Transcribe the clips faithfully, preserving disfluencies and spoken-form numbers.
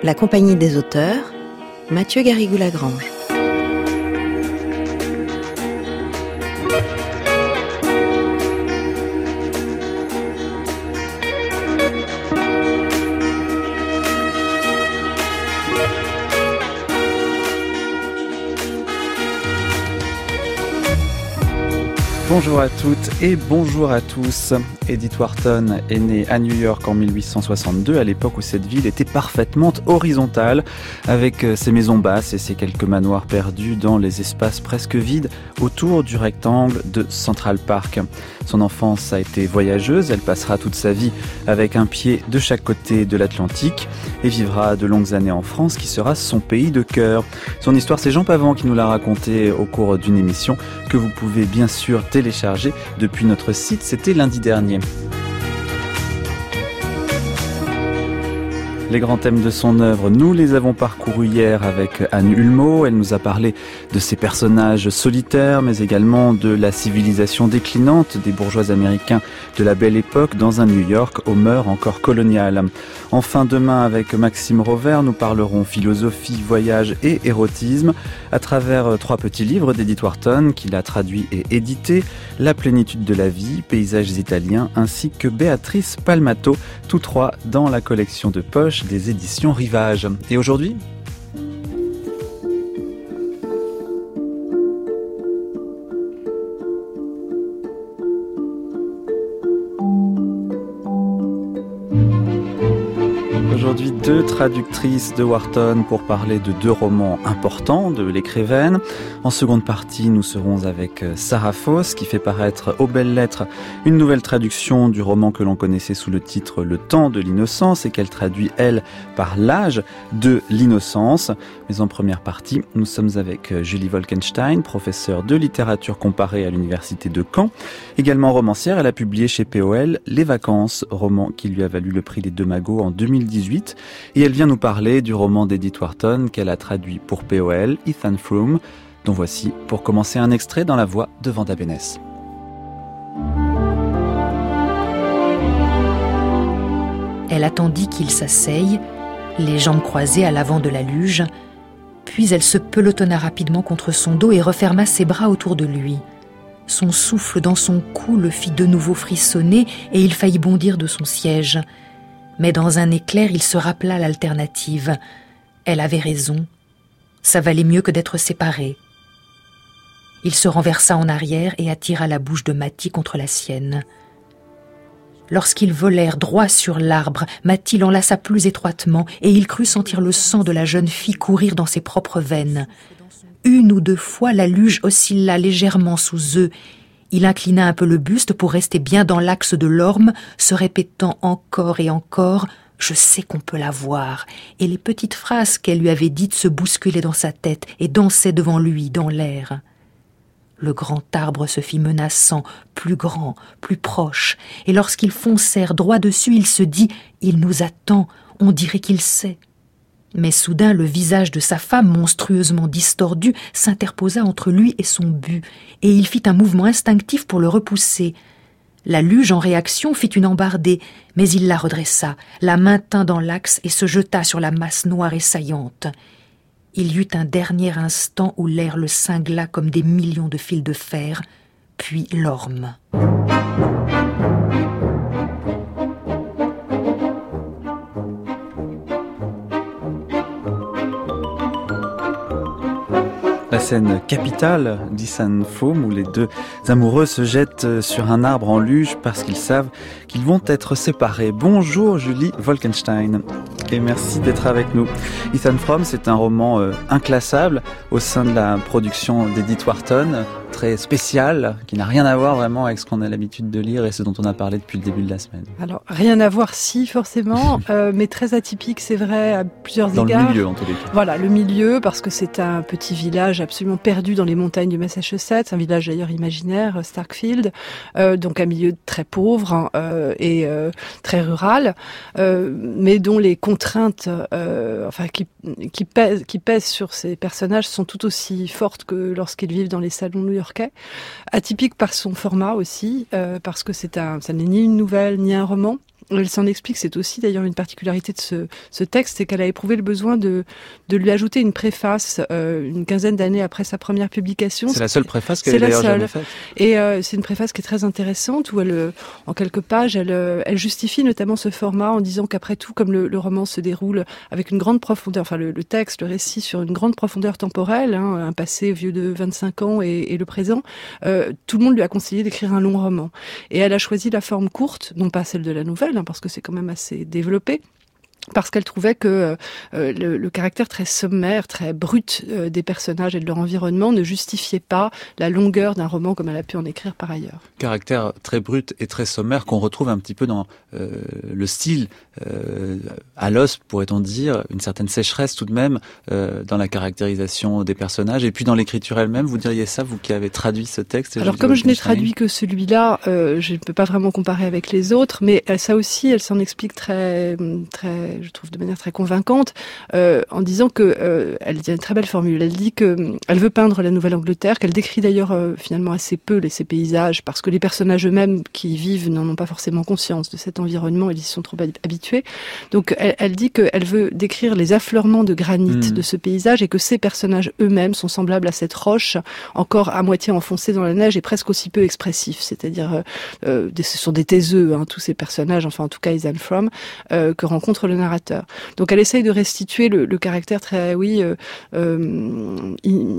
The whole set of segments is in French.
La Compagnie des auteurs, Mathieu Garrigou-Lagrange. Bonjour à toutes et bonjour à tous. Edith Wharton est née à New York en mille huit cent soixante-deux, à l'époque où cette ville était parfaitement horizontale, avec ses maisons basses et ses quelques manoirs perdus dans les espaces presque vides autour du rectangle de Central Park. Son enfance a été voyageuse, elle passera toute sa vie avec un pied de chaque côté de l'Atlantique et vivra de longues années en France qui sera son pays de cœur. Son histoire, c'est Jean Pavant qui nous l'a racontée au cours d'une émission que vous pouvez bien sûr télécharger depuis notre site, c'était lundi dernier. Les grands thèmes de son œuvre, nous les avons parcourus hier avec Anne Hulmeau. Elle nous a parlé de ses personnages solitaires, mais également de la civilisation déclinante des bourgeois américains de la Belle Époque dans un New York aux mœurs encore coloniales. Enfin, demain, avec Maxime Rovert, nous parlerons philosophie, voyage et érotisme à travers trois petits livres d'Edith Wharton qu'il a traduits et édités, La plénitude de la vie, Paysages italiens, ainsi que Béatrice Palmato, tous trois dans la collection de poche des éditions Rivage. Et aujourd'hui ? Aujourd'hui, deux traductrices de Wharton pour parler de deux romans importants de l'écrivaine. En seconde partie, nous serons avec Sarah Foss qui fait paraître aux Belles Lettres une nouvelle traduction du roman que l'on connaissait sous le titre Le temps de l'innocence et qu'elle traduit, elle, par l'âge de l'innocence. Mais en première partie, nous sommes avec Julie Wolkenstein, professeure de littérature comparée à l'université de Caen. Également romancière, elle a publié chez P O L Les Vacances, roman qui lui a valu le prix des Deux Magots en deux mille dix-huit. Et elle vient nous parler du roman d'Edith Wharton qu'elle a traduit pour P O L, Ethan Frome, dont voici pour commencer un extrait dans la voix de Vanda Bénès. Elle attendit qu'il s'asseye, les jambes croisées à l'avant de la luge, puis elle se pelotonna rapidement contre son dos et referma ses bras autour de lui. Son souffle dans son cou le fit de nouveau frissonner et il faillit bondir de son siège. Mais dans un éclair, il se rappela l'alternative. Elle avait raison. Ça valait mieux que d'être séparés. Il se renversa en arrière et attira la bouche de Mattie contre la sienne. Lorsqu'ils volèrent droit sur l'arbre, Mattie l'enlaça plus étroitement et il crut sentir le sang de la jeune fille courir dans ses propres veines. Une ou deux fois, la luge oscilla légèrement sous eux. Il inclina un peu le buste pour rester bien dans l'axe de l'orme, se répétant encore et encore « Je sais qu'on peut la voir ». Et les petites phrases qu'elle lui avait dites se bousculaient dans sa tête et dansaient devant lui, dans l'air. Le grand arbre se fit menaçant, plus grand, plus proche. Et lorsqu'ils foncèrent droit dessus, il se dit « Il nous attend, on dirait qu'il sait ». Mais soudain, le visage de sa femme, monstrueusement distordu, s'interposa entre lui et son but, et il fit un mouvement instinctif pour le repousser. La luge, en réaction, fit une embardée, mais il la redressa, la maintint dans l'axe et se jeta sur la masse noire et saillante. Il y eut un dernier instant où l'air le cingla comme des millions de fils de fer, puis l'orme. La scène capitale d'Ethan Frome où les deux amoureux se jettent sur un arbre en luge parce qu'ils savent qu'ils vont être séparés. Bonjour Julie Wolkenstein et merci d'être avec nous. Ethan Frome, c'est un roman euh, inclassable au sein de la production d'Edith Wharton, très spécial, qui n'a rien à voir vraiment avec ce qu'on a l'habitude de lire et ce dont on a parlé depuis le début de la semaine. Alors, rien à voir si, forcément, euh, mais très atypique, c'est vrai, à plusieurs dans égards. Dans le milieu, en tous les cas. Voilà, le milieu, parce que c'est un petit village absolument perdu dans les montagnes du Massachusetts, un village d'ailleurs imaginaire, Starkfield, euh, donc un milieu très pauvre euh, et euh, très rural, euh, mais dont les contraintes euh, enfin, qui, qui, pèsent, qui pèsent sur ces personnages sont tout aussi fortes que lorsqu'ils vivent dans les salons new-yorkais. Atypique par son format aussi, euh, parce que c'est un, ça n'est ni une nouvelle ni un roman. elle s'en explique, c'est aussi d'ailleurs une particularité de ce, ce texte, c'est qu'elle a éprouvé le besoin de, de lui ajouter une préface euh, une quinzaine d'années après sa première publication. C'est la seule préface qu'elle ait d'ailleurs jamais faite. Et euh, c'est une préface qui est très intéressante, où elle, en quelques pages, elle, elle justifie notamment ce format en disant qu'après tout, comme le, le roman se déroule avec une grande profondeur, enfin le, le texte, le récit sur une grande profondeur temporelle, hein, un passé vieux de vingt-cinq ans et, et le présent, euh, tout le monde lui a conseillé d'écrire un long roman. Et elle a choisi la forme courte, non pas celle de la nouvelle, hein, parce que c'est quand même assez développé, parce qu'elle trouvait que euh, le, le caractère très sommaire, très brut euh, des personnages et de leur environnement ne justifiait pas la longueur d'un roman comme elle a pu en écrire par ailleurs. Caractère très brut et très sommaire qu'on retrouve un petit peu dans euh, le style, euh, à l'os pourrait-on dire, une certaine sécheresse tout de même euh, dans la caractérisation des personnages et puis dans l'écriture elle-même. Vous diriez ça, vous qui avez traduit ce texte? Alors comme je n'ai traduit que celui-là, euh, je ne peux pas vraiment comparer avec les autres, mais elle, ça aussi, elle s'en explique très, très je trouve de manière très convaincante, euh, en disant que euh, elle dit une très belle formule. Elle dit que euh, elle veut peindre la Nouvelle-Angleterre, qu'elle décrit d'ailleurs euh, finalement assez peu les, ces paysages, parce que les personnages eux-mêmes qui y vivent n'en ont pas forcément conscience de cet environnement, ils y sont trop habitués. Donc elle, elle dit qu'elle veut décrire les affleurements de granit mmh. de ce paysage et que ces personnages eux-mêmes sont semblables à cette roche encore à moitié enfoncée dans la neige et presque aussi peu expressifs. C'est-à-dire, euh, euh, ce sont des taiseux, hein, tous ces personnages, enfin en tout cas Ethan Frome, euh, que rencontre le narrateur. Donc elle essaye de restituer le, le caractère très, oui, euh, euh,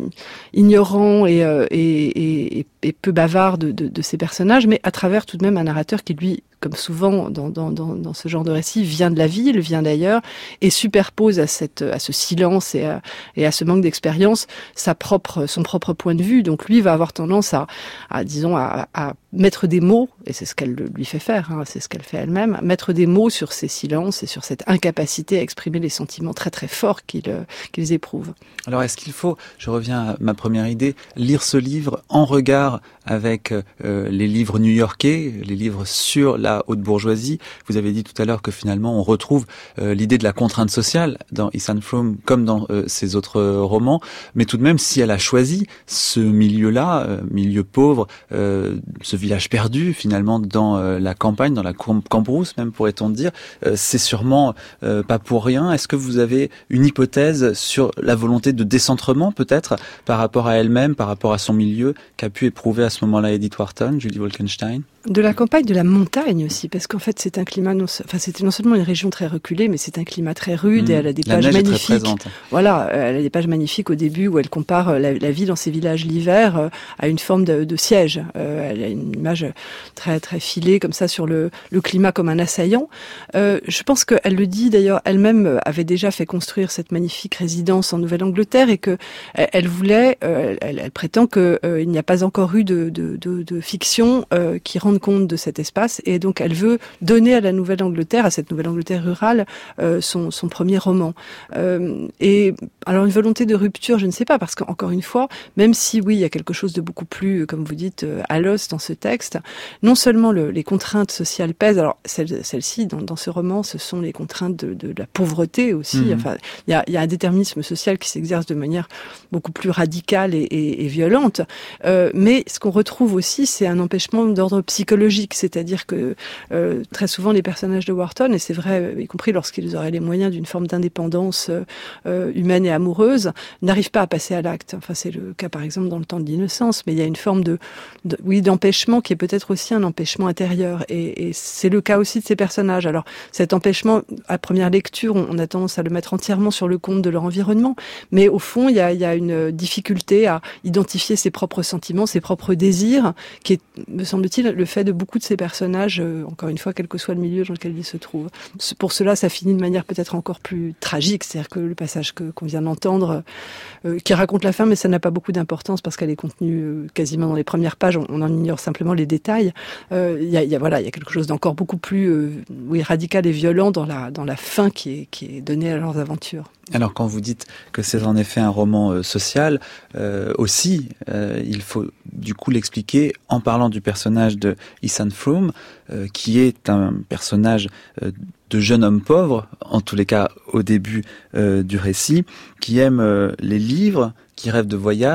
ignorant et, euh, et, et, et peu bavard de, de, de ces personnages, mais à travers tout de même un narrateur qui, lui, comme souvent dans, dans, dans, dans ce genre de récit, vient de la ville, vient d'ailleurs, et superpose à, cette, à ce silence et à, et à ce manque d'expérience sa propre, son propre point de vue. Donc lui va avoir tendance à, à disons, à, à mettre des mots, et c'est ce qu'elle lui fait faire, hein, c'est ce qu'elle fait elle-même, mettre des mots sur ces silences et sur cette incapacité à exprimer les sentiments très très forts qu'ils, qu'ils éprouvent. Alors est-ce qu'il faut, je reviens à ma première idée, lire ce livre en regard avec euh, les livres new-yorkais, les livres sur la haute bourgeoisie? Vous avez dit tout à l'heure que finalement on retrouve euh, l'idée de la contrainte sociale dans Ethan Frome comme dans euh, ses autres euh, romans, mais tout de même si elle a choisi ce milieu-là, euh, milieu pauvre, euh, ce village perdu finalement dans euh, la campagne, dans la Cambrousse même pourrait-on dire, euh, c'est sûrement euh, pas pour rien. Est-ce que vous avez une hypothèse sur la volonté de décentrement peut-être par rapport à elle-même, par rapport à son milieu qu'a pu éprouver à ce moment-là Edith Wharton, Julie Wolkenstein? De la campagne, de la montagne aussi, parce qu'en fait c'est un climat, non, enfin c'était non seulement une région très reculée, mais c'est un climat très rude mmh. et elle a des la pages neige magnifiques. Est très présente. Voilà, elle a des pages magnifiques au début où elle compare la, la vie dans ces villages l'hiver à une forme de, de siège. Euh, elle a une image très très filée comme ça sur le, le climat comme un assaillant. Euh, je pense qu'elle le dit d'ailleurs, elle-même avait déjà fait construire cette magnifique résidence en Nouvelle-Angleterre et que elle, elle voulait, euh, elle, elle prétend que euh, il n'y a pas encore eu de, de, de, de fiction euh, qui rende compte de cet espace et donc elle veut donner à la Nouvelle-Angleterre, à cette Nouvelle-Angleterre rurale, euh, son, son premier roman. Euh, et alors une volonté de rupture, je ne sais pas, parce qu'encore une fois, même si oui, il y a quelque chose de beaucoup plus, comme vous dites, à l'os dans ce texte, non seulement le, les contraintes sociales pèsent, alors celle, celle-ci, dans, dans ce roman, ce sont les contraintes de, de la pauvreté aussi. Mmh. Enfin, il y a, il y a un déterminisme social qui s'exerce de manière beaucoup plus radicale et, et, et violente. Euh, mais ce qu'on retrouve aussi, c'est un empêchement d'ordre psychologique. C'est-à-dire que euh, très souvent les personnages de Wharton, et c'est vrai, y compris lorsqu'ils auraient les moyens d'une forme d'indépendance euh, humaine et amoureuse, n'arrivent pas à passer à l'acte. Enfin, c'est le cas par exemple dans Le temps de l'innocence, mais il y a une forme de, de oui, d'empêchement qui est peut-être aussi un empêchement intérieur. Et, et c'est le cas aussi de ces personnages. Alors cet empêchement, à première lecture, on, on a tendance à le mettre entièrement sur le compte de leur environnement, mais au fond, il y a, il y a une difficulté à identifier ses propres sentiments, ses propres désirs, qui est, me semble-t-il, le fait de beaucoup de ces personnages, euh, encore une fois, quel que soit le milieu dans lequel ils se trouvent. Pour cela, ça finit de manière peut-être encore plus tragique, c'est-à-dire que le passage que, qu'on vient d'entendre, euh, qui raconte la fin, mais ça n'a pas beaucoup d'importance parce qu'elle est contenue euh, quasiment dans les premières pages, on, on en ignore simplement les détails. Il euh, y, a, y, a, voilà, y a quelque chose d'encore beaucoup plus euh, oui, radical et violent dans la, dans la fin qui est, qui est donnée à leurs aventures. Alors quand vous dites que c'est en effet un roman euh, social, euh, aussi, euh, il faut du coup l'expliquer en parlant du personnage de Ethan Frome, euh, qui est un personnage euh, de jeune homme pauvre, en tous les cas au début euh, du récit, qui aime euh, les livres, qui rêve de voyage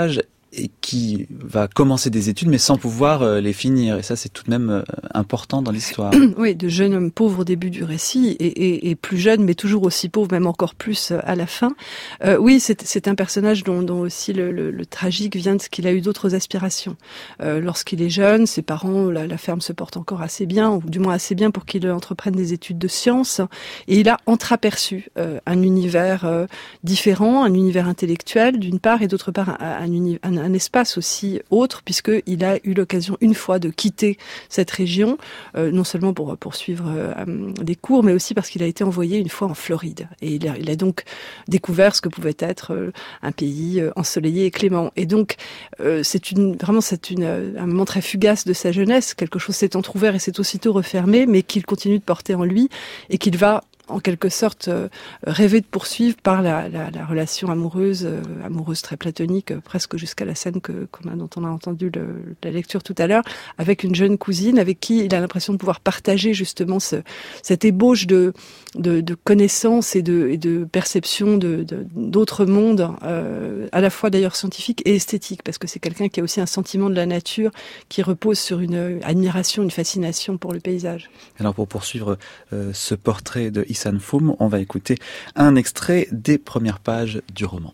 et qui va commencer des études mais sans pouvoir euh, les finir. Et ça, c'est tout de même euh, important dans l'histoire. Oui, de jeune homme pauvre au début du récit et, et, et plus jeune, mais toujours aussi pauvre, même encore plus à la fin. Euh, oui, c'est, c'est un personnage dont, dont aussi le, le, le tragique vient de ce qu'il a eu d'autres aspirations. Euh, lorsqu'il est jeune, ses parents, la, la ferme se porte encore assez bien, ou du moins assez bien pour qu'il entreprenne des études de sciences. Et il a entreaperçu euh, un univers euh, différent, un univers intellectuel d'une part, et d'autre part un, un, uni, un, un espace aussi autre, puisqu'il a eu l'occasion une fois de quitter cette région, euh, non seulement pour poursuivre euh, des cours, mais aussi parce qu'il a été envoyé une fois en Floride. Et il a, il a donc découvert ce que pouvait être euh, un pays euh, ensoleillé et clément. Et donc, euh, c'est une, vraiment c'est une, un moment très fugace de sa jeunesse. Quelque chose s'est entrouvert et s'est aussitôt refermé, mais qu'il continue de porter en lui et qu'il va en quelque sorte euh, rêver de poursuivre par la, la, la relation amoureuse, euh, amoureuse très platonique, euh, presque jusqu'à la scène que, qu'on a, dont on a entendu le, la lecture tout à l'heure, avec une jeune cousine avec qui il a l'impression de pouvoir partager justement ce, cette ébauche de, de, de connaissances et de, et de perception de, de, d'autres mondes, euh, à la fois d'ailleurs scientifiques et esthétiques, parce que c'est quelqu'un qui a aussi un sentiment de la nature qui repose sur une admiration, une fascination pour le paysage. Alors pour poursuivre euh, ce portrait de Yi San-fum, on va écouter un extrait des premières pages du roman.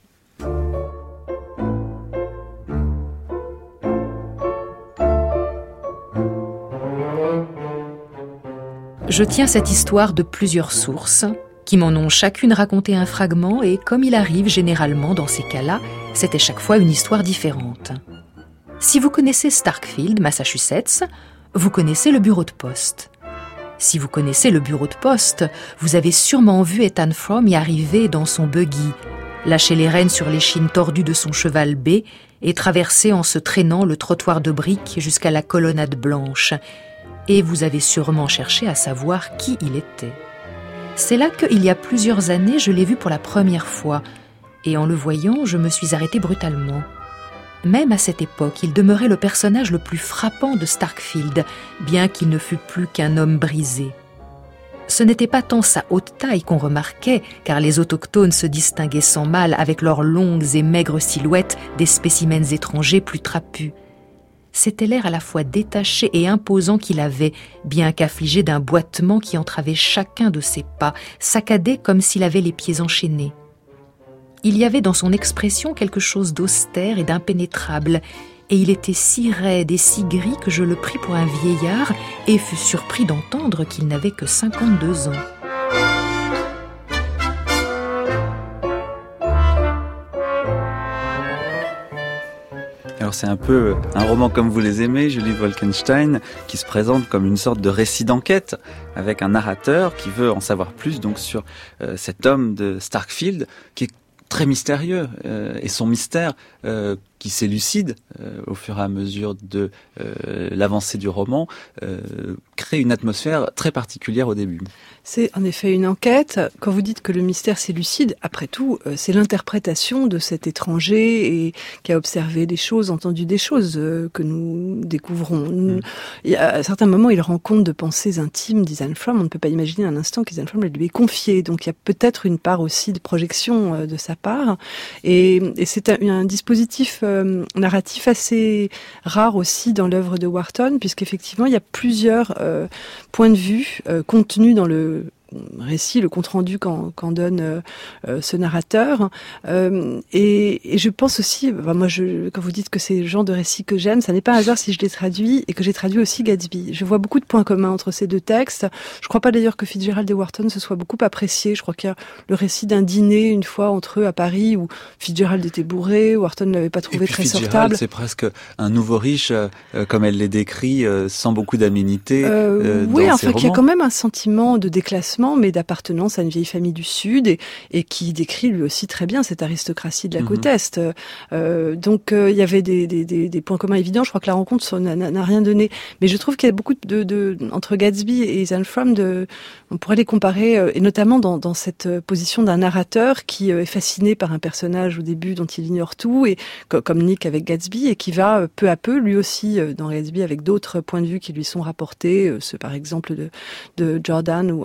Je tiens cette histoire de plusieurs sources qui m'en ont chacune raconté un fragment et comme il arrive généralement dans ces cas-là, c'était chaque fois une histoire différente. Si vous connaissez Starkfield, Massachusetts, vous connaissez le bureau de poste. Si vous connaissez le bureau de poste, vous avez sûrement vu Ethan Frome y arriver dans son buggy, lâcher les rênes sur l'échine tordue de son cheval B et traverser en se traînant le trottoir de briques jusqu'à la colonnade blanche. Et vous avez sûrement cherché à savoir qui il était. C'est là qu'il y a plusieurs années, je l'ai vu pour la première fois. Et en le voyant, je me suis arrêtée brutalement. Même à cette époque, il demeurait le personnage le plus frappant de Starkfield, bien qu'il ne fût plus qu'un homme brisé. Ce n'était pas tant sa haute taille qu'on remarquait, car les autochtones se distinguaient sans mal avec leurs longues et maigres silhouettes des spécimens étrangers plus trapus. C'était l'air à la fois détaché et imposant qu'il avait, bien qu'affligé d'un boitement qui entravait chacun de ses pas, saccadé comme s'il avait les pieds enchaînés. Il y avait dans son expression quelque chose d'austère et d'impénétrable, et il était si raide et si gris que je le pris pour un vieillard et fus surpris d'entendre qu'il n'avait que cinquante-deux ans. Alors c'est un peu un roman comme vous les aimez, Julie Wolkenstein, qui se présente comme une sorte de récit d'enquête avec un narrateur qui veut en savoir plus donc sur euh, cet homme de Starkfield qui est très mystérieux euh, et son mystère euh, qui s'élucide euh, au fur et à mesure de euh, l'avancée du roman euh, crée une atmosphère très particulière au début. C'est en effet une enquête. Quand vous dites que le mystère s'élucide, après tout, euh, c'est l'interprétation de cet étranger et qui a observé des choses, entendu des choses euh, que nous découvrons. Nous, mmh. Et à certains moments, il rend compte de pensées intimes d'Ethan Frome. On ne peut pas imaginer un instant qu'Ethan Frome lui ait confié. Donc il y a peut-être une part aussi de projection euh, de sa part. Et, et c'est un, un dispositif euh, narratif assez rare aussi dans l'œuvre de Wharton, puisqu'effectivement, il y a plusieurs euh, points de vue euh, contenus dans le récit, le compte-rendu qu'en, qu'en donne euh, euh, ce narrateur. Euh, et, et je pense aussi, bah, moi, je, quand vous dites que c'est le genre de récit que j'aime, ça n'est pas un hasard si je l'ai traduit et que j'ai traduit aussi Gatsby. Je vois beaucoup de points communs entre ces deux textes. Je crois pas d'ailleurs que Fitzgerald et Wharton se soient beaucoup appréciés. Je crois qu'il y a le récit d'un dîner une fois entre eux à Paris où Fitzgerald était bourré, Wharton ne l'avait pas trouvé très Fitzgerald, sortable. C'est presque un nouveau riche, euh, comme elle les décrit, euh, sans beaucoup d'aménité. Euh, euh, oui, dans enfin, ses qu'il y a romans. quand même un sentiment de déclassement, mais d'appartenance à une vieille famille du Sud, et, et qui décrit lui aussi très bien cette aristocratie de la côte mm-hmm. Est. Euh, donc euh, il y avait des, des, des, des points communs évidents. Je crois que la rencontre n'a, n'a rien donné, mais je trouve qu'il y a beaucoup de, de entre Gatsby et Ethan Frome, de, on pourrait les comparer, euh, et notamment dans, dans cette position d'un narrateur qui euh, est fasciné par un personnage au début dont il ignore tout, et comme Nick avec Gatsby, et qui va euh, peu à peu lui aussi euh, dans Gatsby avec d'autres points de vue qui lui sont rapportés, euh, ceux par exemple de, de Jordan ou, ou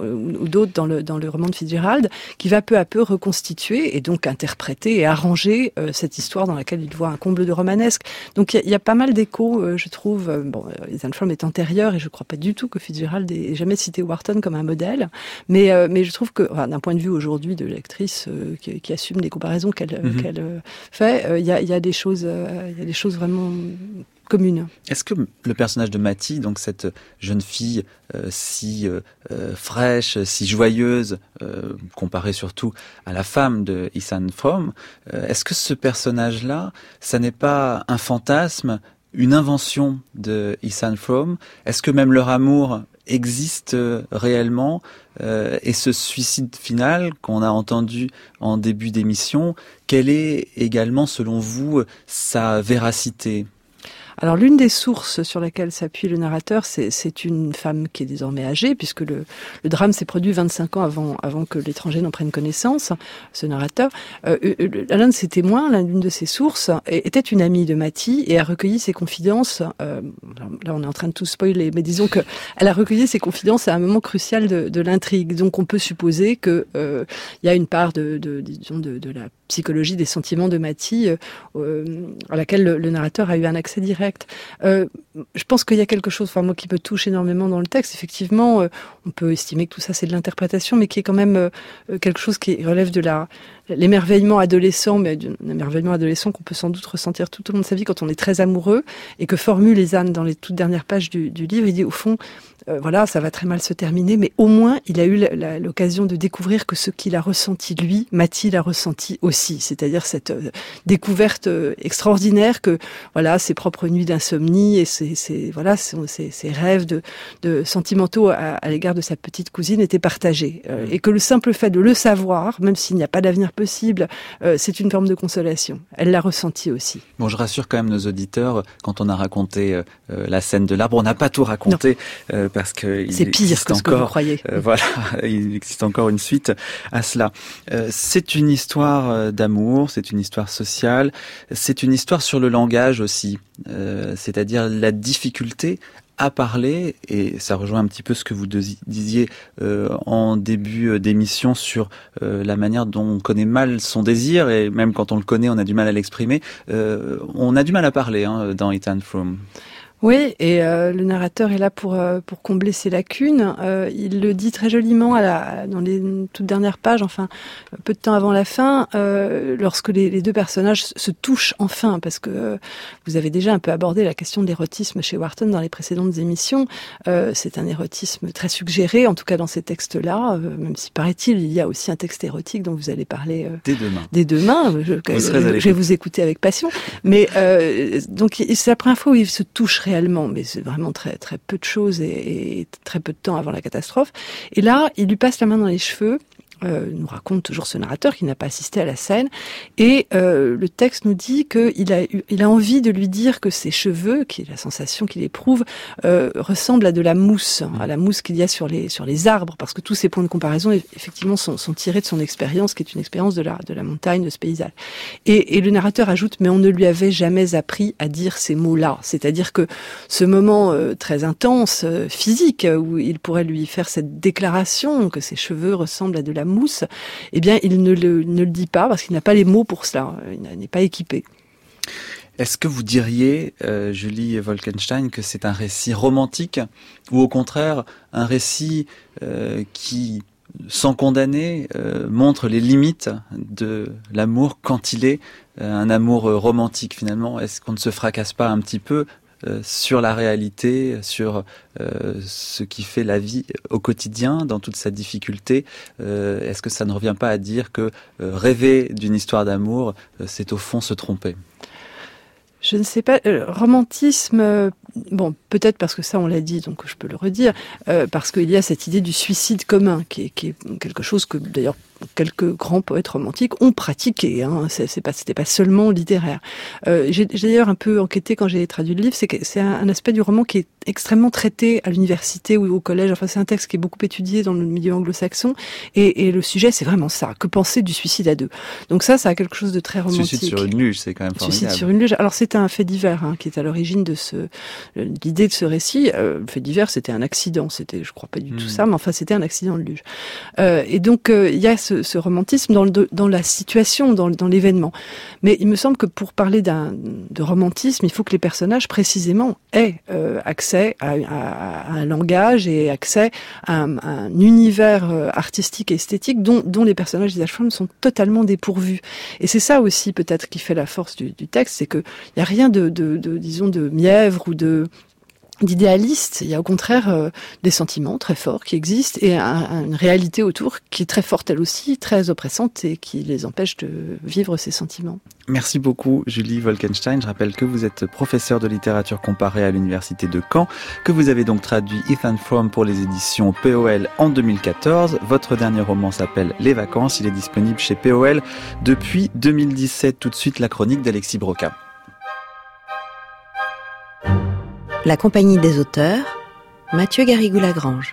d'autres dans le, dans le roman de Fitzgerald, qui va peu à peu reconstituer et donc interpréter et arranger euh, cette histoire dans laquelle il voit un comble de romanesque. Donc il y, y a pas mal d'échos, euh, je trouve. Euh, bon, Ethan Frome est antérieur et je crois pas du tout que Fitzgerald ait jamais cité Wharton comme un modèle, mais, euh, mais je trouve que, enfin, d'un point de vue aujourd'hui de l'actrice euh, qui, qui assume des comparaisons qu'elle, mm-hmm. qu'elle euh, fait, il euh, y, a, y a des choses, il euh, y a des choses vraiment commune. Est-ce que le personnage de Mattie, donc cette jeune fille euh, si euh, fraîche, si joyeuse, euh, comparée surtout à la femme de Ethan Frome, euh, est-ce que ce personnage-là, ça n'est pas un fantasme, une invention de Ethan Frome? Est-ce que même leur amour existe réellement euh, et ce suicide final qu'on a entendu en début d'émission, quelle est également, selon vous, sa véracité? Alors l'une des sources sur laquelle s'appuie le narrateur, c'est, c'est une femme qui est désormais âgée, puisque le, le drame s'est produit vingt-cinq ans avant, avant que l'étranger n'en prenne connaissance, ce narrateur. Euh, l'un de ses témoins, l'une de ses sources, était une amie de Mattie et a recueilli ses confidences. Euh, là on est en train de tout spoiler, mais disons que elle a recueilli ses confidences à un moment crucial de, de l'intrigue. Donc on peut supposer que euh, il y a une part de, de, disons de, de la psychologie des sentiments de Mattie euh, à laquelle le, le narrateur a eu un accès direct. Euh, je pense qu'il y a quelque chose, enfin moi qui me touche énormément dans le texte. Effectivement, euh, on peut estimer que tout ça c'est de l'interprétation, mais qui est quand même euh, quelque chose qui relève de la l'émerveillement adolescent, mais un émerveillement adolescent qu'on peut sans doute ressentir tout au long de sa vie quand on est très amoureux, et que formule Ezanne dans les toutes dernières pages du, du livre. Il dit au fond, euh, voilà, ça va très mal se terminer, mais au moins il a eu la, la, l'occasion de découvrir que ce qu'il a ressenti lui, Mattie l'a ressenti aussi, c'est-à-dire cette euh, découverte euh, extraordinaire que voilà, ses propres nuits d'insomnie et ses, ses voilà, ses, ses, ses rêves de, de sentimentaux à, à l'égard de sa petite cousine étaient partagés, euh, et que le simple fait de le savoir, même s'il n'y a pas d'avenir possible, euh, c'est une forme de consolation. Elle l'a ressenti aussi. Bon, je rassure quand même nos auditeurs, quand on a raconté euh, la scène de l'arbre, on n'a pas tout raconté, euh, parce que c'est il pire que ce encore, que vous croyez. Euh, voilà, il existe encore une suite à cela. Euh, c'est une histoire d'amour, c'est une histoire sociale, c'est une histoire sur le langage aussi, euh, c'est-à-dire la difficulté à parler, et ça rejoint un petit peu ce que vous disiez euh, en début d'émission sur euh, la manière dont on connaît mal son désir, et même quand on le connaît, on a du mal à l'exprimer. Euh, on a du mal à parler hein, dans Ethan Frome. Oui, et euh, le narrateur est là pour euh, pour combler ses lacunes. Euh, il le dit très joliment à la, dans les toutes dernières pages, enfin peu de temps avant la fin, euh, lorsque les, les deux personnages se touchent enfin, parce que euh, vous avez déjà un peu abordé la question de l'érotisme chez Wharton dans les précédentes émissions. Euh, c'est un érotisme très suggéré, en tout cas dans ces textes-là, euh, même si paraît-il il y a aussi un texte érotique dont vous allez parler euh, dès demain. Dès demain, je, je, je vais vous écouter avec passion. Mais euh, donc c'est la première fois où ils se touchent réellement, mais c'est vraiment très très peu de choses et, et très peu de temps avant la catastrophe. Et là, il lui passe la main dans les cheveux. Euh, nous raconte toujours ce narrateur qui n'a pas assisté à la scène, et euh, le texte nous dit qu'il a eu, il a envie de lui dire que ses cheveux, qui est la sensation qu'il éprouve, euh, ressemblent à de la mousse, à la mousse qu'il y a sur les sur les arbres, parce que tous ces points de comparaison effectivement sont, sont tirés de son expérience, qui est une expérience de la de la montagne, de ce paysage. Et, et le narrateur ajoute, mais on ne lui avait jamais appris à dire ces mots-là, c'est-à-dire que ce moment euh, très intense, euh, physique, où il pourrait lui faire cette déclaration que ses cheveux ressemblent à de la mousse, eh bien, il ne le, ne le dit pas parce qu'il n'a pas les mots pour cela. Il n'est pas équipé. Est-ce que vous diriez, euh, Julie Wolkenstein, que c'est un récit romantique ou au contraire un récit euh, qui, sans condamner, euh, montre les limites de l'amour quand il est euh, un amour romantique finalement? Est-ce qu'on ne se fracasse pas un petit peu Euh, sur la réalité, sur euh, ce qui fait la vie au quotidien, dans toute sa difficulté? euh, Est-ce que ça ne revient pas à dire que euh, rêver d'une histoire d'amour, euh, c'est au fond se tromper? Je ne sais pas, euh, romantisme, euh, bon, peut-être parce que ça on l'a dit, donc je peux le redire, euh, parce qu'il y a cette idée du suicide commun, qui est, qui est quelque chose que d'ailleurs quelques grands poètes romantiques ont pratiqué. Hein. C'est, c'est pas, c'était pas seulement littéraire. Euh, j'ai, j'ai d'ailleurs un peu enquêté quand j'ai traduit le livre. C'est que c'est un, un aspect du roman qui est extrêmement traité à l'université ou au collège. Enfin, c'est un texte qui est beaucoup étudié dans le milieu anglo-saxon. Et, et le sujet, c'est vraiment ça. Que penser du suicide à deux? Donc ça, ça a quelque chose de très romantique. Suicide sur une luge, c'est quand même formidable. Suicide sur une luge. Alors c'est un fait divers hein, qui est à l'origine de ce, l'idée de ce récit. Euh, le fait divers, c'était un accident. C'était, je crois pas du mmh. tout ça, mais enfin c'était un accident de luge. Euh, et donc il euh, y a ce, ce romantisme dans, le, dans la situation, dans, dans l'événement. Mais il me semble que pour parler d'un, de romantisme, il faut que les personnages précisément aient euh, accès à, à, à un langage et accès à un, à un univers euh, artistique et esthétique dont, dont les personnages d'Isaac Sherman sont totalement dépourvus. Et c'est ça aussi peut-être qui fait la force du, du texte, c'est que il y a rien de, de, de disons de mièvre ou de d'idéaliste. Il y a au contraire euh, des sentiments très forts qui existent et un, une réalité autour qui est très forte elle aussi, très oppressante et qui les empêche de vivre ces sentiments. Merci beaucoup Julie Wolkenstein. Je rappelle que vous êtes professeure de littérature comparée à l'université de Caen, que vous avez donc traduit Ethan Frome pour les éditions P O L en deux mille quatorze. Votre dernier roman s'appelle Les Vacances. Il est disponible chez P O L depuis deux mille dix-sept. Tout de suite la chronique d'Alexis Broca. La compagnie des auteurs, Mathieu Garrigou-Lagrange.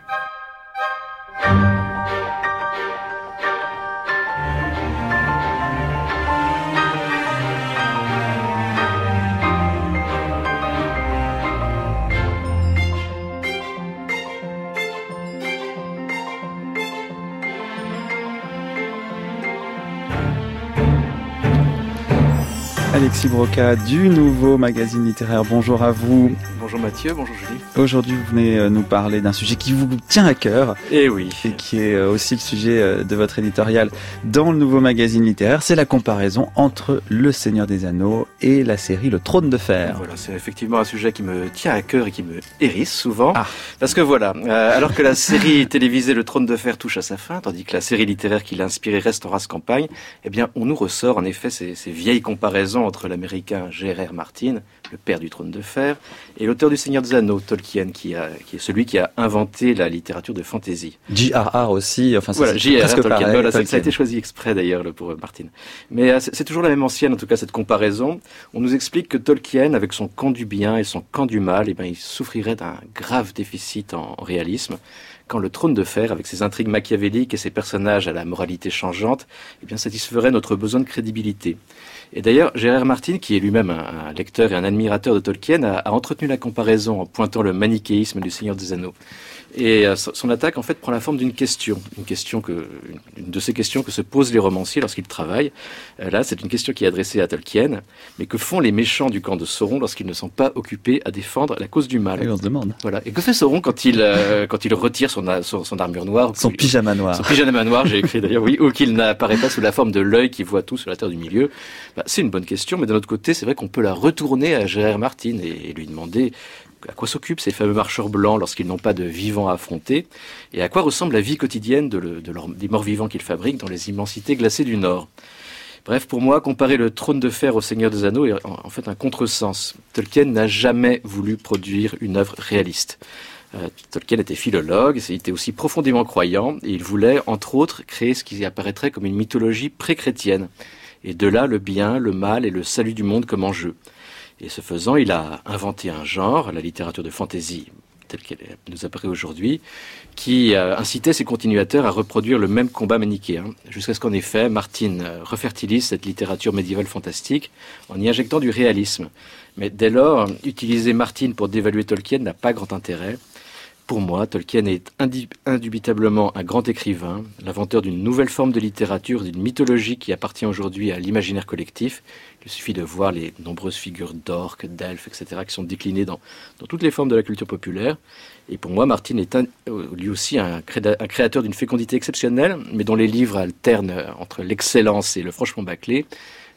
Alexis Broca du Nouveau Magazine Littéraire. Bonjour à vous. Bonjour Mathieu, bonjour Julie. Aujourd'hui, vous venez nous parler d'un sujet qui vous tient à cœur. Et oui. Et qui est aussi le sujet de votre éditorial dans le Nouveau Magazine Littéraire. C'est la comparaison entre Le Seigneur des Anneaux et la série Le Trône de Fer. Voilà, c'est effectivement un sujet qui me tient à cœur et qui me hérisse souvent. Ah. Parce que voilà, euh, alors que la série télévisée Le Trône de Fer touche à sa fin, tandis que la série littéraire qui l'a inspirée reste en rase campagne, eh bien, on nous ressort en effet ces, ces vieilles comparaisons entre l'américain J R R Martin, le père du Trône de Fer, et l'auteur du Seigneur des Anneaux, Tolkien, qui, a, qui est celui qui a inventé la littérature de fantasy. J R R aussi, enfin, voilà, c'est J R R presque Tolkien. pareil, Voilà, Tolkien. Ça a été choisi exprès d'ailleurs pour Martin. Mais euh, c'est, c'est toujours la même ancienne, en tout cas, cette comparaison. On nous explique que Tolkien, avec son camp du bien et son camp du mal, eh ben, il souffrirait d'un grave déficit en, en réalisme. Quand le Trône de Fer, avec ses intrigues machiavéliques et ses personnages à la moralité changeante, eh bien, satisferait notre besoin de crédibilité. Et d'ailleurs, J R R Martin, qui est lui-même un, un lecteur et un admirateur de Tolkien, a, a entretenu la comparaison en pointant le manichéisme du Seigneur des Anneaux. Et euh, son attaque, en fait, prend la forme d'une question. Une question que, une de ces questions que se posent les romanciers lorsqu'ils travaillent. Euh, là, c'est une question qui est adressée à Tolkien. Mais que font les méchants du camp de Sauron lorsqu'ils ne sont pas occupés à défendre la cause du mal? Et on se demande. Voilà. Et que fait Sauron quand il, euh, quand il retire son, son, son armure noire? Son il, pyjama noir. Son pyjama noir, j'ai écrit d'ailleurs, oui. Ou qu'il n'apparaît pas sous la forme de l'œil qui voit tout sur la terre du milieu. Bah, c'est une bonne question, mais d'un autre côté, c'est vrai qu'on peut la retourner à J R R Martin et, et lui demander à quoi s'occupent ces fameux marcheurs blancs lorsqu'ils n'ont pas de vivants à affronter, et à quoi ressemble la vie quotidienne de le, de leur, des morts-vivants qu'ils fabriquent dans les immensités glacées du Nord. Bref, pour moi, comparer le Trône de Fer au Seigneur des Anneaux est en, en fait un contresens. Tolkien n'a jamais voulu produire une œuvre réaliste. Euh, Tolkien était philologue, il était aussi profondément croyant, et il voulait, entre autres, créer ce qui apparaîtrait comme une mythologie pré-chrétienne. Et de là, le bien, le mal et le salut du monde comme enjeu. Et ce faisant, il a inventé un genre, la littérature de fantasy, telle qu'elle nous apparaît aujourd'hui, qui euh, incitait ses continuateurs à reproduire le même combat manichéen, jusqu'à ce qu'en effet, Martin euh, refertilise cette littérature médiévale fantastique en y injectant du réalisme. Mais dès lors, utiliser Martin pour dévaluer Tolkien n'a pas grand intérêt. Pour moi, Tolkien est indubitablement un grand écrivain, l'inventeur d'une nouvelle forme de littérature, d'une mythologie qui appartient aujourd'hui à l'imaginaire collectif. Il suffit de voir les nombreuses figures d'orques, d'elfes, et cetera, qui sont déclinées dans, dans toutes les formes de la culture populaire. Et pour moi, Martin est un, lui aussi un, créa, un créateur d'une fécondité exceptionnelle, mais dont les livres alternent entre l'excellence et le franchement bâclé.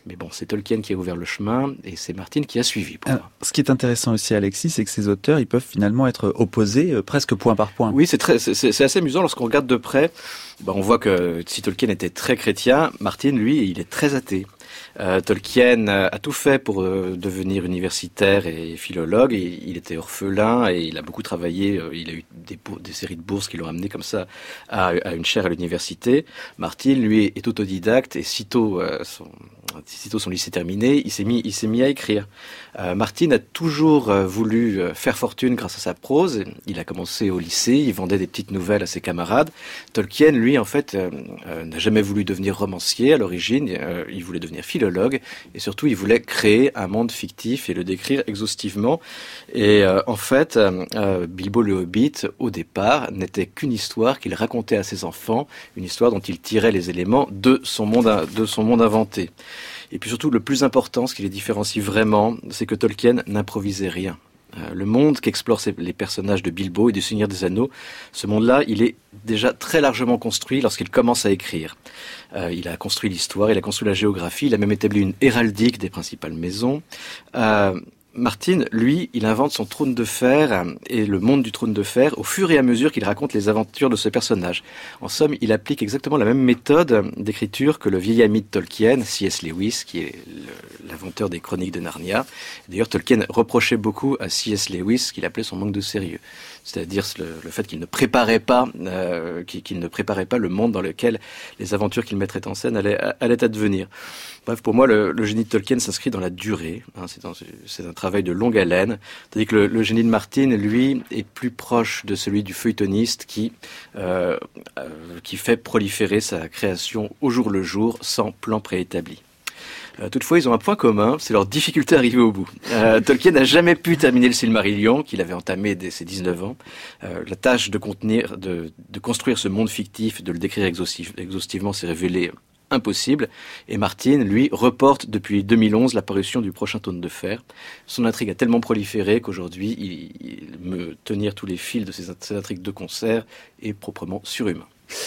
Mais bon, c'est Tolkien qui a ouvert le chemin et c'est Martin qui a suivi pour Alors, moi. Ce qui est intéressant aussi, Alexis, c'est que ces auteurs, ils peuvent finalement être opposés euh, presque point par point. Oui, c'est, très, c'est, c'est assez amusant lorsqu'on regarde de près. Ben, on voit que si Tolkien était très chrétien, Martin, lui, il est très athée. Euh, Tolkien a tout fait pour euh, devenir universitaire et philologue. Et il était orphelin et il a beaucoup travaillé. Euh, il a eu des, des séries de bourses qui l'ont amené comme ça à, à une chaire à l'université. Martin, lui, est autodidacte et sitôt euh, son, sitôt son lycée terminé, il s'est mis, il s'est mis à écrire. Euh, Martin a toujours euh, voulu euh, faire fortune grâce à sa prose. Il a commencé au lycée, il vendait des petites nouvelles à ses camarades. Tolkien, lui, en fait, euh, euh, n'a jamais voulu devenir romancier à l'origine. Euh, il voulait devenir philologue et surtout, il voulait créer un monde fictif et le décrire exhaustivement. Et euh, en fait, euh, euh, Bilbo le Hobbit, au départ, n'était qu'une histoire qu'il racontait à ses enfants, une histoire dont il tirait les éléments de son monde, de son monde inventé. Et puis surtout, le plus important, ce qui les différencie vraiment, c'est que Tolkien n'improvisait rien. Euh, le monde qu'explorent ces, les personnages de Bilbo et du Seigneur des Anneaux, ce monde-là, il est déjà très largement construit lorsqu'il commence à écrire. Euh, il a construit l'histoire, il a construit la géographie, il a même établi une héraldique des principales maisons. Euh, Martin, lui, il invente son trône de fer et le monde du trône de fer au fur et à mesure qu'il raconte les aventures de ce personnage. En somme, il applique exactement la même méthode d'écriture que le vieil ami de Tolkien, C S Lewis, qui est le, l'inventeur des chroniques de Narnia. D'ailleurs, Tolkien reprochait beaucoup à C S Lewis qu'il appelait son manque de sérieux. C'est-à-dire le, le fait qu'il ne préparait pas, euh, qu'il, qu'il ne préparait pas le monde dans lequel les aventures qu'il mettrait en scène allaient, allaient advenir. Bref, pour moi, le, le génie de Tolkien s'inscrit dans la durée. Hein, c'est, dans, c'est un travail de longue haleine. Tandis que le, le génie de Martin, lui, est plus proche de celui du feuilletoniste qui, euh, euh, qui fait proliférer sa création au jour le jour, sans plan préétabli. Euh, toutefois, ils ont un point commun, c'est leur difficulté à arriver au bout. Euh, Tolkien n'a jamais pu terminer le Silmarillion, qu'il avait entamé dès ses dix-neuf ans. Euh, la tâche de, contenir, de, de construire ce monde fictif, de le décrire exhaustif, exhaustivement, s'est révélée impossible. Et Martin, lui, reporte depuis deux mille onze la parution du prochain Trône de Fer. Son intrigue a tellement proliféré qu'aujourd'hui, il, il me tenir tous les fils de ces, ces intrigues de concert est proprement surhumain.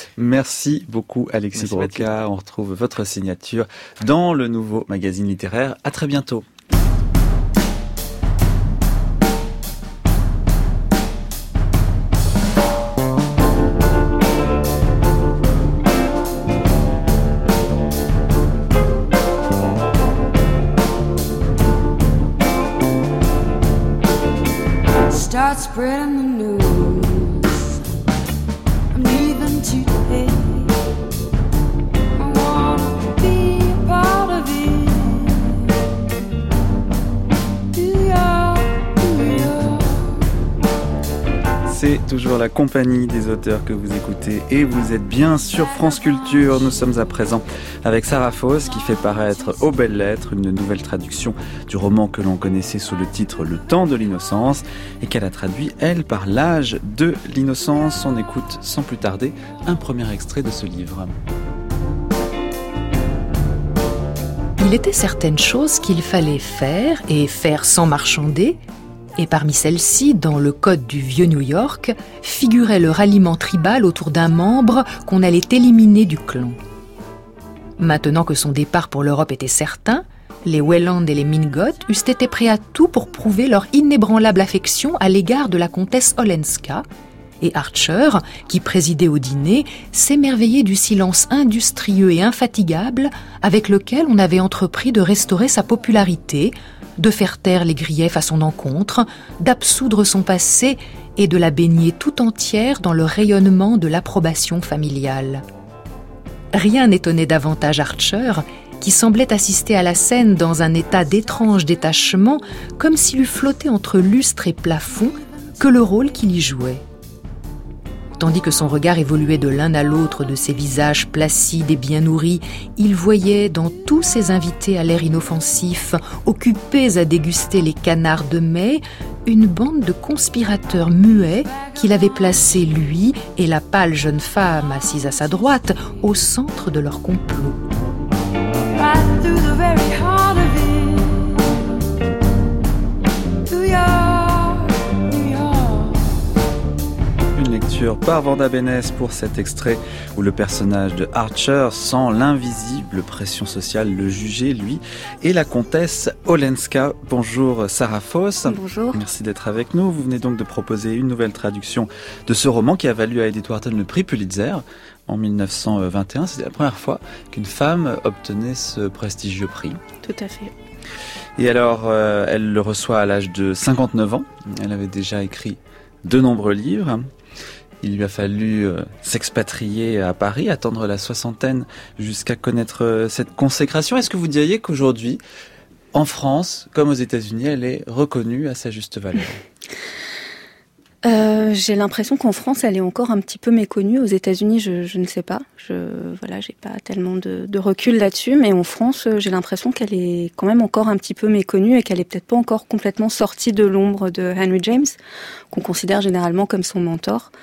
Merci beaucoup Alexis Broca. On retrouve votre signature dans le nouveau magazine littéraire. À très bientôt. Start spreading the news. I'm leaving today. I wanna be a part of it. Do ya, do ya. C'est toujours la compagnie des auteurs que vous écoutez et vous êtes bien sur France Culture. Nous sommes à présent avec Sarah Foss qui fait paraître Aux Belles Lettres, une nouvelle traduction du roman que l'on connaissait sous le titre Le Temps de l'Innocence et qu'elle a traduit, elle, par L'Âge de l'Innocence. On écoute sans plus tarder un premier extrait de ce livre. Il était certaines choses qu'il fallait faire et faire sans marchander. Et parmi celles-ci, dans le code du vieux New York, figurait le ralliement tribal autour d'un membre qu'on allait éliminer du clan. Maintenant que son départ pour l'Europe était certain, les Welland et les Mingoth eussent été prêts à tout pour prouver leur inébranlable affection à l'égard de la comtesse Olenska, et Archer, qui présidait au dîner, s'émerveillait du silence industrieux et infatigable avec lequel on avait entrepris de restaurer sa popularité, de faire taire les griefs à son encontre, d'absoudre son passé et de la baigner tout entière dans le rayonnement de l'approbation familiale. Rien n'étonnait davantage Archer, qui semblait assister à la scène dans un état d'étrange détachement, comme s'il eût flotté entre lustre et plafond, que le rôle qu'il y jouait. Tandis que son regard évoluait de l'un à l'autre de ces visages placides et bien nourris, il voyait dans tous ses invités à l'air inoffensif, occupés à déguster les canards de mai, une bande de conspirateurs muets qu'il avait placés, lui et la pâle jeune femme assise à sa droite, au centre de leur complot. Right through the very heart of it. Do ya, do ya. Une lecture lecture par Vanda Bénès pour cet extrait où le personnage de Archer sent l'invisible pression sociale le juger, lui, et la comtesse Olenska. Bonjour Sarah Foss. Bonjour. Merci d'être avec nous. Vous venez donc de proposer une nouvelle traduction de ce roman qui a valu à Edith Wharton le prix Pulitzer en mille neuf cent vingt et un. C'était la première fois qu'une femme obtenait ce prestigieux prix. Tout à fait. Et alors, euh, elle le reçoit à l'âge de cinquante-neuf ans. Elle avait déjà écrit de nombreux livres. Il lui a fallu euh, s'expatrier à Paris, attendre la soixantaine jusqu'à connaître euh, cette consécration. Est-ce que vous diriez qu'aujourd'hui, en France, comme aux États-Unis, elle est reconnue à sa juste valeur ? Euh, j'ai l'impression qu'en France, elle est encore un petit peu méconnue. Aux États-Unis, je, je ne sais pas. Je, voilà, j'ai pas tellement de, de recul là-dessus, mais en France, j'ai l'impression qu'elle est quand même encore un petit peu méconnue et qu'elle est peut-être pas encore complètement sortie de l'ombre de Henry James, qu'on considère généralement comme son mentor.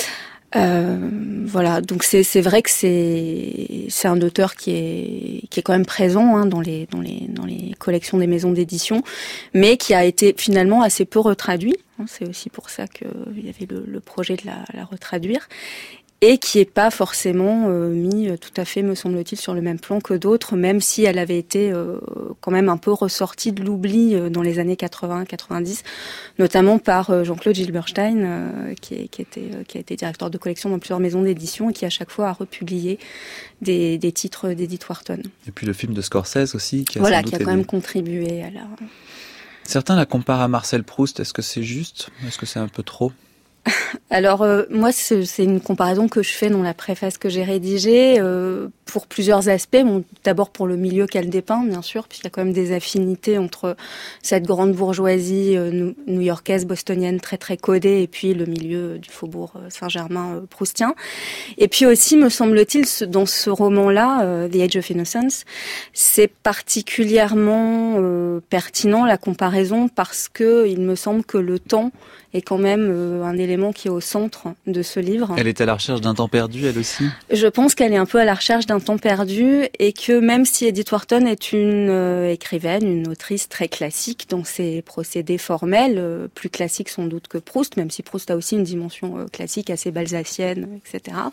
Euh, voilà, donc c'est c'est vrai que c'est c'est un auteur qui est qui est quand même présent hein, dans les dans les dans les collections des maisons d'édition, mais qui a été finalement assez peu retraduit. C'est aussi pour ça qu'il y avait le, le projet de la, la retraduire. Et qui n'est pas forcément euh, mis tout à fait, me semble-t-il, sur le même plan que d'autres, même si elle avait été euh, quand même un peu ressortie de l'oubli euh, dans les années quatre-vingts quatre-vingt-dix, notamment par euh, Jean-Claude Gilberstein, euh, qui, est, qui, était, euh, qui a été directeur de collection dans plusieurs maisons d'édition et qui à chaque fois a republié des, des titres d'Edith Wharton. Et puis le film de Scorsese aussi, qui a voilà, sans doute qui a quand aidé. même contribué à la... Certains la comparent à Marcel Proust. Est-ce que c'est juste ? Est-ce que c'est un peu trop ? Alors euh, moi c'est, c'est une comparaison que je fais dans la préface que j'ai rédigée euh, pour plusieurs aspects. Bon, d'abord pour le milieu qu'elle dépeint bien sûr, puisqu'il y a quand même des affinités entre cette grande bourgeoisie euh, new-yorkaise, bostonienne très très codée et puis le milieu du faubourg Saint-Germain euh, proustien. Et puis aussi me semble-t-il dans ce roman-là, euh, The Age of Innocence, c'est particulièrement euh, pertinent la comparaison parce que il me semble que le temps est quand même euh, un élément qui est au centre de ce livre. Elle est à la recherche d'un temps perdu, elle aussi ? Je pense qu'elle est un peu à la recherche d'un temps perdu et que même si Edith Wharton est une euh, écrivaine, une autrice très classique dans ses procédés formels, euh, plus classique sans doute que Proust, même si Proust a aussi une dimension euh, classique assez balsacienne, et cetera.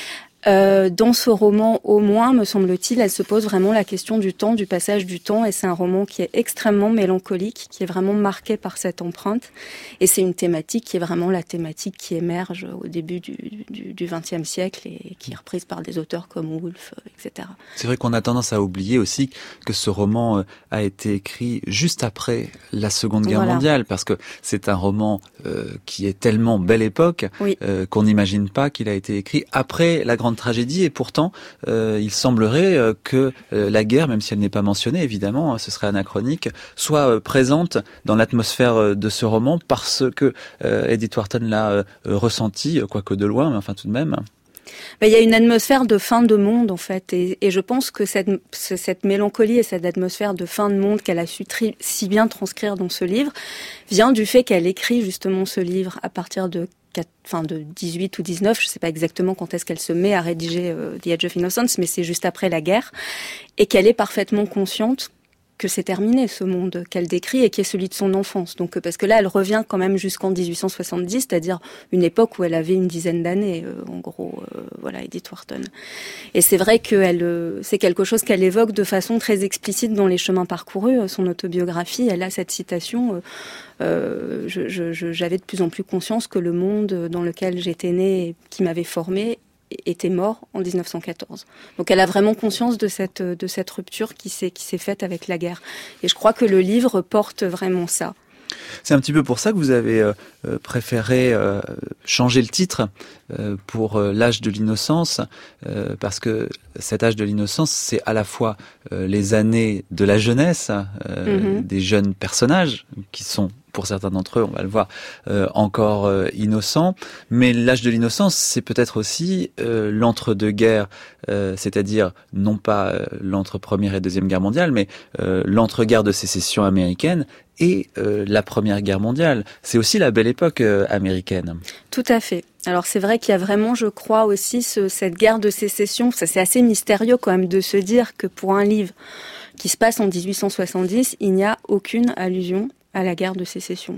Euh, dans ce roman, au moins, me semble-t-il, elle se pose vraiment la question du temps, du passage du temps, et c'est un roman qui est extrêmement mélancolique, qui est vraiment marqué par cette empreinte, et c'est une thématique qui est vraiment la thématique qui émerge au début du, du, du vingtième siècle et qui est reprise par des auteurs comme Woolf, et cetera. C'est vrai qu'on a tendance à oublier aussi que ce roman a été écrit juste après la Seconde Guerre voilà. mondiale, parce que c'est un roman euh, qui est tellement belle époque oui. euh, qu'on n'imagine pas qu'il a été écrit après la Grande tragédie, et pourtant euh, il semblerait euh, que euh, la guerre, même si elle n'est pas mentionnée évidemment, hein, ce serait anachronique, soit euh, présente dans l'atmosphère euh, de ce roman parce que euh, Edith Wharton l'a euh, ressenti, quoique de loin, mais enfin tout de même. Ben, il y a une atmosphère de fin de monde en fait, et, et je pense que cette, cette mélancolie et cette atmosphère de fin de monde qu'elle a su tri, si bien transcrire dans ce livre vient du fait qu'elle écrit justement ce livre à partir de Enfin, de dix-huit ou dix-neuf, je ne sais pas exactement quand est-ce qu'elle se met à rédiger euh, The Age of Innocence, mais c'est juste après la guerre, et qu'elle est parfaitement consciente que c'est terminé ce monde qu'elle décrit et qui est celui de son enfance. Donc parce que là, elle revient quand même jusqu'en dix-huit cent soixante-dix, c'est-à-dire une époque où elle avait une dizaine d'années, euh, en gros, euh, voilà, Edith Wharton. Et c'est vrai que elle, euh, c'est quelque chose qu'elle évoque de façon très explicite dans Les Chemins parcourus, son autobiographie. Elle a cette citation. Euh, euh, je, je, je, j'avais de plus en plus conscience que le monde dans lequel j'étais née, et qui m'avait formée, était mort en dix-neuf cent quatorze. Donc elle a vraiment conscience de cette de cette rupture qui s'est qui s'est faite avec la guerre. Et je crois que le livre porte vraiment ça. C'est un petit peu pour ça que vous avez euh, préféré euh, changer le titre euh, pour euh, l'âge de l'innocence, euh, parce que cet âge de l'innocence, c'est à la fois euh, les années de la jeunesse, euh, mm-hmm. des jeunes personnages qui sont, pour certains d'entre eux, on va le voir, euh, encore euh, innocents, mais l'âge de l'innocence, c'est peut-être aussi euh, l'entre-deux-guerres, euh, c'est-à-dire non pas euh, l'entre-première et deuxième guerre mondiale, mais euh, l'entre-guerre de sécession américaine et euh, la Première Guerre mondiale. C'est aussi la belle époque euh, américaine. Tout à fait. Alors c'est vrai qu'il y a vraiment, je crois aussi, ce, cette guerre de sécession. Ça, c'est assez mystérieux quand même de se dire que pour un livre qui se passe en dix-huit cent soixante-dix, il n'y a aucune allusion à la guerre de sécession.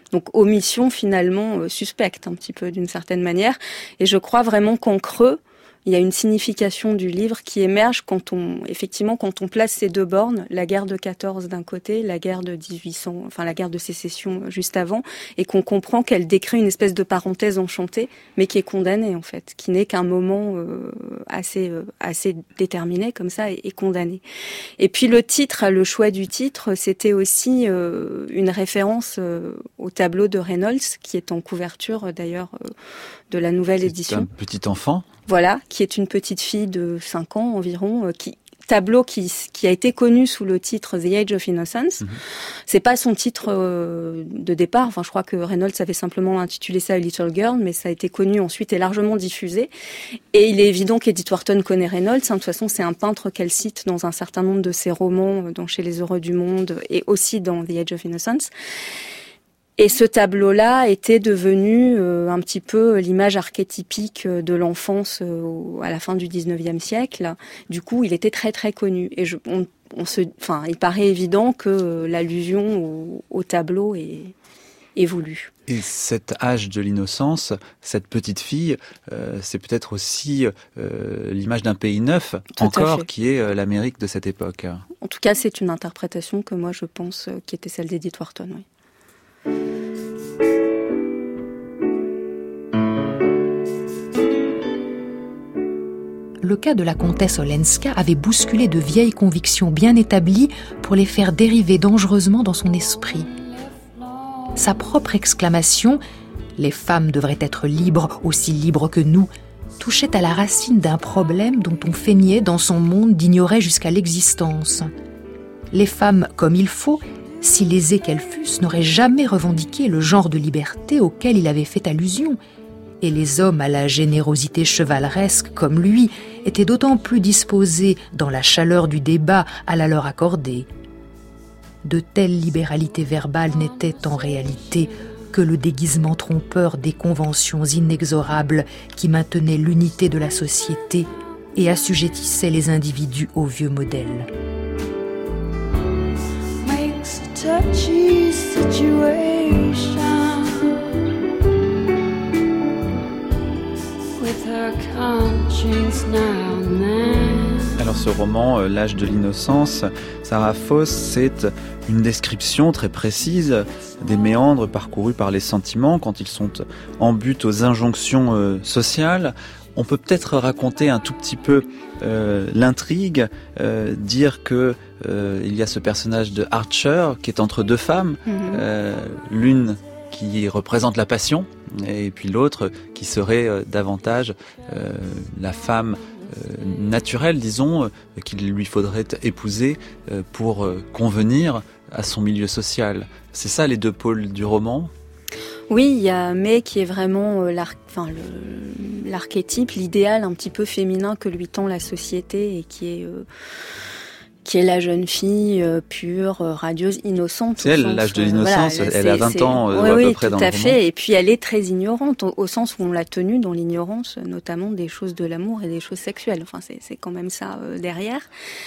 Donc omission finalement euh, suspecte un petit peu d'une certaine manière. Et je crois vraiment qu'en creux, il y a une signification du livre qui émerge quand on, effectivement, quand on place ces deux bornes, la guerre de quatorze d'un côté, la guerre de dix-huit cents, enfin la guerre de sécession juste avant, et qu'on comprend qu'elle décrit une espèce de parenthèse enchantée, mais qui est condamnée en fait, qui n'est qu'un moment euh, assez euh, assez déterminé comme ça et, et condamné. Et puis le titre, le choix du titre, c'était aussi euh, une référence euh, au tableau de Reynolds qui est en couverture d'ailleurs euh, de la nouvelle C'est édition. un petit enfant. Voilà, qui est une petite fille de cinq ans environ, euh, qui tableau qui qui a été connu sous le titre The Age of Innocence. Mmh. C'est pas son titre euh, de départ. Enfin, je crois que Reynolds avait simplement intitulé ça A Little Girl, mais ça a été connu ensuite et largement diffusé. Et il est évident qu'Edith Wharton connaît Reynolds. Hein. De toute façon, c'est un peintre qu'elle cite dans un certain nombre de ses romans, dans Chez les Heureux du Monde et aussi dans The Age of Innocence. Et ce tableau-là était devenu euh, un petit peu l'image archétypique de l'enfance euh, à la fin du dix-neuvième siècle. Du coup, il était très très connu. Et je, on, on se, enfin, il paraît évident que l'allusion au, au tableau est, est voulue. Et cet âge de l'innocence, cette petite fille, euh, c'est peut-être aussi euh, l'image d'un pays neuf, Tout encore, qui est euh, l'Amérique de cette époque. En tout cas, c'est une interprétation que moi je pense euh, qui était celle d'Edith Wharton, oui. Le cas de la comtesse Olenska avait bousculé de vieilles convictions bien établies pour les faire dériver dangereusement dans son esprit. Sa propre exclamation « Les femmes devraient être libres, aussi libres que nous » touchait à la racine d'un problème dont on feignait dans son monde d'ignorer jusqu'à l'existence. Les femmes, comme il faut, si lésées qu'elles fussent, n'auraient jamais revendiqué le genre de liberté auquel il avait fait allusion. Et les hommes à la générosité chevaleresque, comme lui, étaient d'autant plus disposés, dans la chaleur du débat, à la leur accorder. De telles libéralités verbales n'étaient en réalité que le déguisement trompeur des conventions inexorables qui maintenaient l'unité de la société et assujettissaient les individus au vieux modèle. Touchy situation with her conscience now and then. Alors ce roman, euh, L'âge de l'innocence, Sarah Foss, c'est une description très précise des méandres parcourus par les sentiments quand ils sont en but aux injonctions euh, sociales. On peut peut-être raconter un tout petit peu euh, l'intrigue, euh, dire que euh, il y a ce personnage de Archer qui est entre deux femmes, mmh. euh, l'une qui représente la passion et puis l'autre qui serait euh, davantage euh, la femme euh, naturelle, disons, euh, qu'il lui faudrait épouser euh, pour euh, convenir à son milieu social. C'est ça les deux pôles du roman ? Oui, il y a May qui est vraiment euh, l'ar- enfin, le, l'archétype, l'idéal un petit peu féminin que lui tend la société et qui est, euh, qui est la jeune fille euh, pure, euh, radieuse, innocente. C'est elle, sens, l'âge de l'innocence, euh, voilà, elle a vingt ans euh, oui, à oui, peu près dans le roman. Oui, tout à fait. Et puis elle est très ignorante au, au sens où on l'a tenue dans l'ignorance, notamment des choses de l'amour et des choses sexuelles. Enfin, c'est, c'est quand même ça euh, derrière.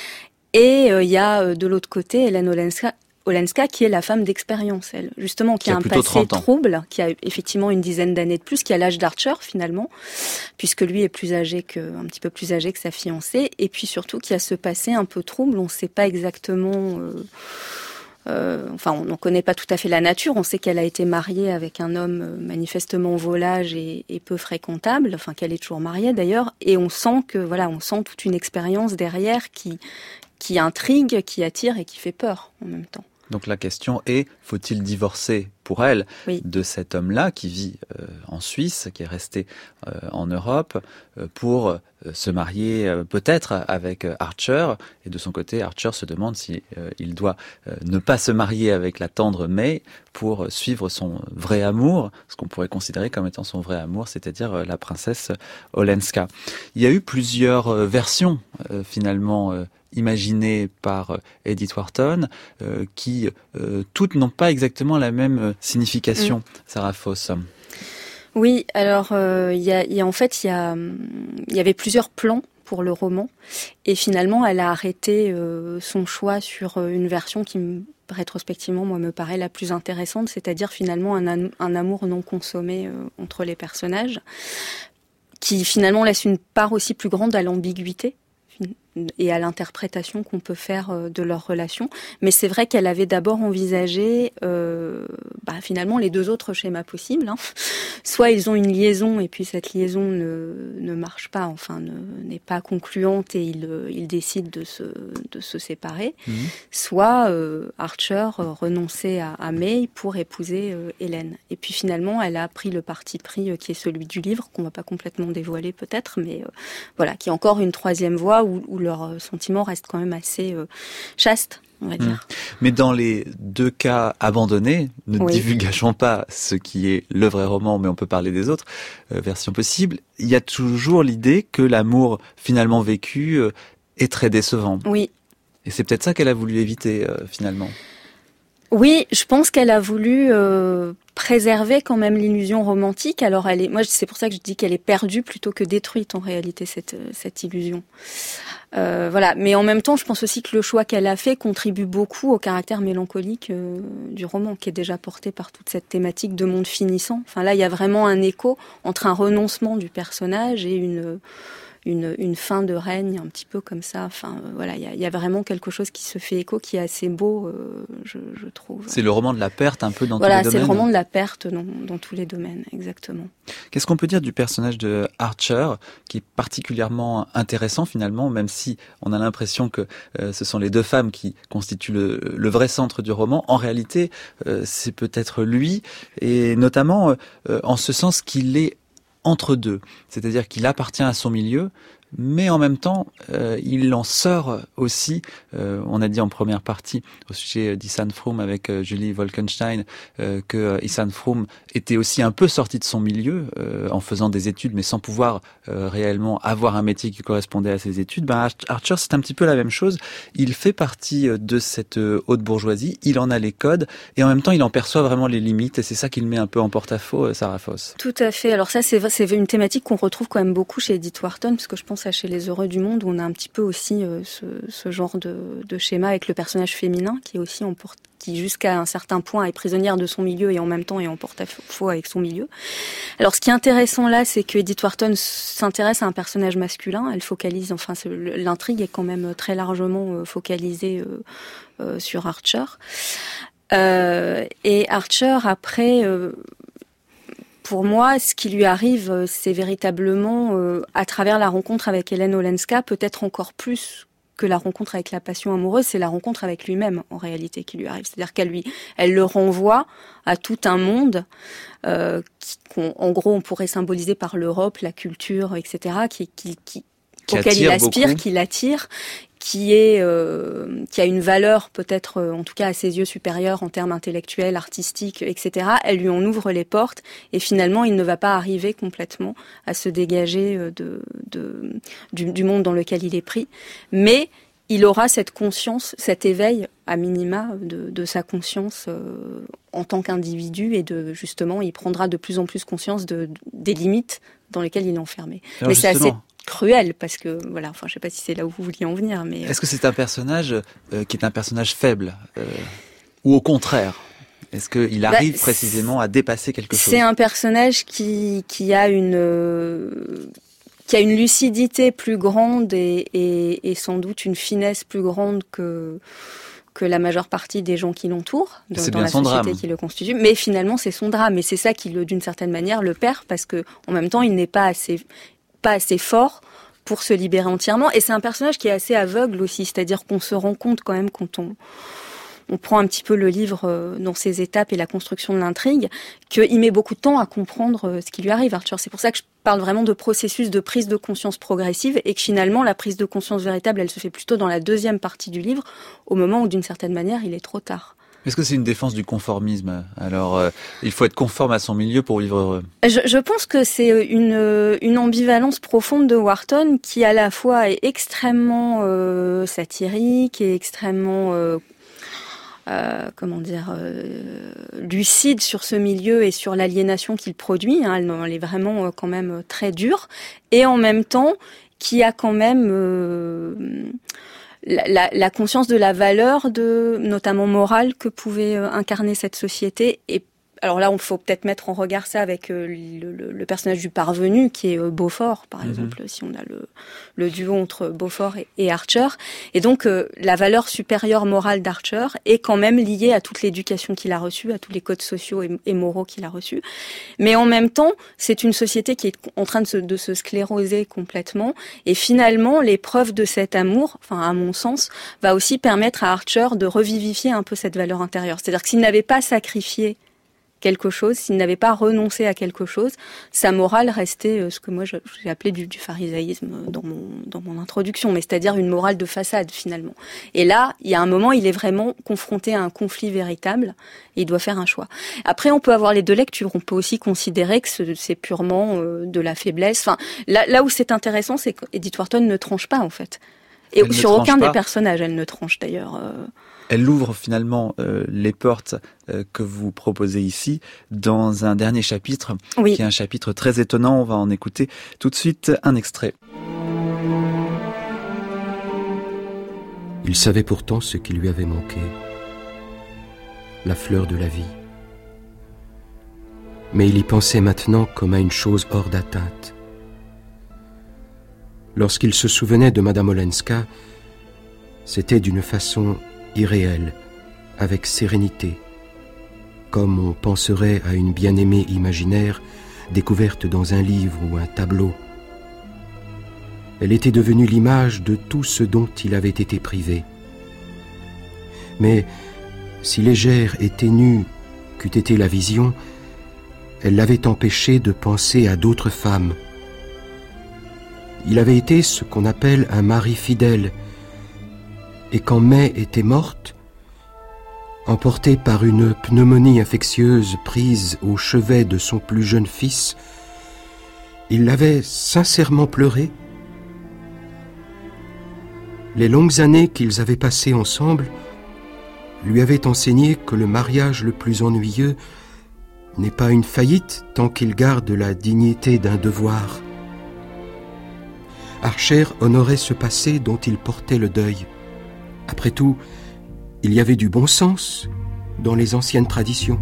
Et il euh, y a euh, de l'autre côté Hélène Olenska, Olenska, qui est la femme d'expérience, elle, justement, qui, qui a, a un passé trouble, qui a effectivement une dizaine d'années de plus, qui a l'âge d'Archer, finalement, puisque lui est plus âgé que, un petit peu plus âgé que sa fiancée, et puis surtout qui a ce passé un peu trouble, on ne sait pas exactement, euh, euh, enfin, on n'en connaît pas tout à fait la nature, on sait qu'elle a été mariée avec un homme manifestement volage et, et peu fréquentable, enfin, qu'elle est toujours mariée d'ailleurs, et on sent que, voilà, on sent toute une expérience derrière qui, qui intrigue, qui attire et qui fait peur en même temps. Donc la question est, faut-il divorcer pour elle oui. de cet homme-là qui vit euh, en Suisse, qui est resté euh, en Europe, euh, pour euh, se marier euh, peut-être avec euh, Archer. Et de son côté, Archer se demande si euh, il doit euh, ne pas se marier avec la tendre May pour euh, suivre son vrai amour, ce qu'on pourrait considérer comme étant son vrai amour, c'est-à-dire euh, la princesse Olenska. Il y a eu plusieurs euh, versions euh, finalement euh, imaginées par euh, Edith Wharton, euh, qui euh, toutes n'ont pas exactement la même euh, signification, mmh. Sarah Foss. Oui, alors euh, y a, y a, en fait, il y, a, y avait plusieurs plans pour le roman. Et finalement, elle a arrêté euh, son choix sur une version qui, rétrospectivement, moi, me paraît la plus intéressante, c'est-à-dire finalement un, am- un amour non consommé euh, entre les personnages, qui finalement laisse une part aussi plus grande à l'ambiguïté et à l'interprétation qu'on peut faire de leur relation. Mais c'est vrai qu'elle avait d'abord envisagé euh, bah, finalement les deux autres schémas possibles. Hein. Soit ils ont une liaison et puis cette liaison ne, ne marche pas, enfin ne, n'est pas concluante et ils, ils décident de se, de se séparer. Mmh. Soit euh, Archer renonçait à, à May pour épouser euh, Hélène. Et puis finalement elle a pris le parti pris euh, qui est celui du livre, qu'on ne va pas complètement dévoiler peut-être, mais euh, voilà, qui est encore une troisième voie où, où leurs sentiments restent quand même assez euh, chastes, on va dire. Mmh. Mais dans les deux cas abandonnés, ne oui. divulgageons pas ce qui est le vrai roman, mais on peut parler des autres euh, versions possibles. Il y a toujours l'idée que l'amour finalement vécu euh, est très décevant. Oui. Et c'est peut-être ça qu'elle a voulu éviter euh, finalement. Oui, je pense qu'elle a voulu euh, préserver quand même l'illusion romantique. Alors elle est, moi c'est pour ça que je dis qu'elle est perdue plutôt que détruite en réalité cette cette illusion. Euh, voilà, mais en même temps, je pense aussi que le choix qu'elle a fait contribue beaucoup au caractère mélancolique euh, du roman, qui est déjà porté par toute cette thématique de monde finissant. Enfin là, il y a vraiment un écho entre un renoncement du personnage et une Une, une fin de règne un petit peu comme ça. Enfin, euh, voilà, il y a, y a vraiment quelque chose qui se fait écho, qui est assez beau, euh, je, je trouve. C'est le roman de la perte un peu dans voilà, tous les domaines. Voilà, c'est le roman de la perte dans, dans tous les domaines, exactement. Qu'est-ce qu'on peut dire du personnage de Archer, qui est particulièrement intéressant finalement, même si on a l'impression que euh, ce sont les deux femmes qui constituent le, le vrai centre du roman. En réalité, euh, c'est peut-être lui, et notamment euh, en ce sens qu'il est entre deux, c'est-à-dire qu'il appartient à son milieu, mais en même temps, euh, il en sort aussi. Euh, on a dit en première partie au sujet d'Ethan Frome avec euh, Julie Wolkenstein euh, que euh, Ethan Frome était aussi un peu sorti de son milieu euh, en faisant des études, mais sans pouvoir euh, réellement avoir un métier qui correspondait à ses études. Ben, Archer, c'est un petit peu la même chose. Il fait partie de cette euh, haute bourgeoisie, il en a les codes, et en même temps, il en perçoit vraiment les limites, et c'est ça qui le met un peu en porte-à-faux, euh, Sarah Foss. Tout à fait. Alors ça, c'est, c'est une thématique qu'on retrouve quand même beaucoup chez Edith Wharton, parce que je pense à Chez les Heureux du Monde, où on a un petit peu aussi euh, ce, ce genre de, de schéma avec le personnage féminin, qui est aussi en porte, qui jusqu'à un certain point est prisonnière de son milieu et en même temps est en porte-à-faux avec son milieu. Alors ce qui est intéressant là, c'est que Edith Wharton s'intéresse à un personnage masculin. Elle focalise, enfin l'intrigue est quand même très largement focalisée euh, euh, sur Archer. Euh, et Archer après. Euh, Pour moi, ce qui lui arrive, c'est véritablement, euh, à travers la rencontre avec Hélène Olenska, peut-être encore plus que la rencontre avec la passion amoureuse, c'est la rencontre avec lui-même, en réalité, qui lui arrive. C'est-à-dire qu'elle lui, elle le renvoie à tout un monde, euh, qui, en gros, on pourrait symboliser par l'Europe, la culture, et cetera, qui, qui, qui, qui auquel il aspire, beaucoup. qui l'attire, qui est euh, qui a une valeur peut-être euh, en tout cas à ses yeux supérieure en termes intellectuels, artistiques, et cetera. Elle lui en ouvre les portes et finalement il ne va pas arriver complètement à se dégager de, de du, du monde dans lequel il est pris, mais il aura cette conscience, cet éveil à minima de, de sa conscience euh, en tant qu'individu et de justement il prendra de plus en plus conscience de, des limites dans lesquelles il est enfermé. Alors mais c'est justement... assez cruel parce que voilà, enfin je sais pas si c'est là où vous vouliez en venir, mais est-ce que c'est un personnage euh, qui est un personnage faible euh, ou au contraire, est-ce qu'il arrive bah, précisément à dépasser quelque chose? C'est un personnage qui qui a une euh, qui a une lucidité plus grande et, et, et sans doute une finesse plus grande que que la majeure partie des gens qui l'entourent dans, dans la société drame. qui le constitue. Mais finalement, c'est son drame et c'est ça qui, le, d'une certaine manière, le perd parce que en même temps, il n'est pas assez pas assez fort pour se libérer entièrement. Et c'est un personnage qui est assez aveugle aussi, c'est-à-dire qu'on se rend compte quand même quand on, on prend un petit peu le livre dans ses étapes et la construction de l'intrigue, qu'il met beaucoup de temps à comprendre ce qui lui arrive, Archer. C'est pour ça que je parle vraiment de processus de prise de conscience progressive et que finalement, la prise de conscience véritable, elle se fait plutôt dans la deuxième partie du livre, au moment où d'une certaine manière, il est trop tard. Est-ce que c'est une défense du conformisme? Alors, euh, il faut être conforme à son milieu pour vivre heureux. Je, je pense que c'est une, une ambivalence profonde de Wharton qui, à la fois, est extrêmement euh, satirique et extrêmement, euh, euh, comment dire, euh, lucide sur ce milieu et sur l'aliénation qu'il produit. Hein. Elle, elle est vraiment euh, quand même très dure. Et en même temps, qui a quand même euh, la, la, la conscience de la valeur, de notamment morale, que pouvait euh, incarner cette société. Et alors là, on faut peut-être mettre en regard ça avec euh, le, le, le personnage du parvenu, qui est euh, Beaufort, par mm-hmm. exemple, si on a le, le duo entre Beaufort et, et Archer. Et donc, euh, la valeur supérieure morale d'Archer est quand même liée à toute l'éducation qu'il a reçue, à tous les codes sociaux et, et moraux qu'il a reçus. Mais en même temps, c'est une société qui est en train de se, de se scléroser complètement. Et finalement, l'épreuve de cet amour, enfin, à mon sens, va aussi permettre à Archer de revivifier un peu cette valeur intérieure. C'est-à-dire que s'il n'avait pas sacrifié quelque chose, s'il n'avait pas renoncé à quelque chose, sa morale restait ce que moi j'ai appelé du, du pharisaïsme dans mon, dans mon introduction, mais c'est-à-dire une morale de façade finalement. Et là, il y a un moment, il est vraiment confronté à un conflit véritable et il doit faire un choix. Après, on peut avoir les deux lectures, on peut aussi considérer que c'est purement de la faiblesse. Enfin, là, là où c'est intéressant, c'est qu'Edith Wharton ne tranche pas en fait. Et elle sur aucun pas. des personnages, elle ne tranche d'ailleurs. Euh... Elle ouvre finalement euh, les portes euh, que vous proposez ici dans un dernier chapitre, oui. qui est un chapitre très étonnant. On va en écouter tout de suite un extrait. Il savait pourtant ce qui lui avait manqué, la fleur de la vie. Mais il y pensait maintenant comme à une chose hors d'atteinte. Lorsqu'il se souvenait de Madame Olenska, c'était d'une façon irréelle, avec sérénité, comme on penserait à une bien-aimée imaginaire découverte dans un livre ou un tableau. Elle était devenue l'image de tout ce dont il avait été privé. Mais si légère et ténue qu'eût été la vision, elle l'avait empêché de penser à d'autres femmes. Il avait été ce qu'on appelle un mari fidèle, et quand May était morte, emportée par une pneumonie infectieuse prise au chevet de son plus jeune fils, il l'avait sincèrement pleuré. Les longues années qu'ils avaient passées ensemble lui avaient enseigné que le mariage le plus ennuyeux n'est pas une faillite tant qu'il garde la dignité d'un devoir. Archer honorait ce passé dont il portait le deuil. Après tout, il y avait du bon sens dans les anciennes traditions.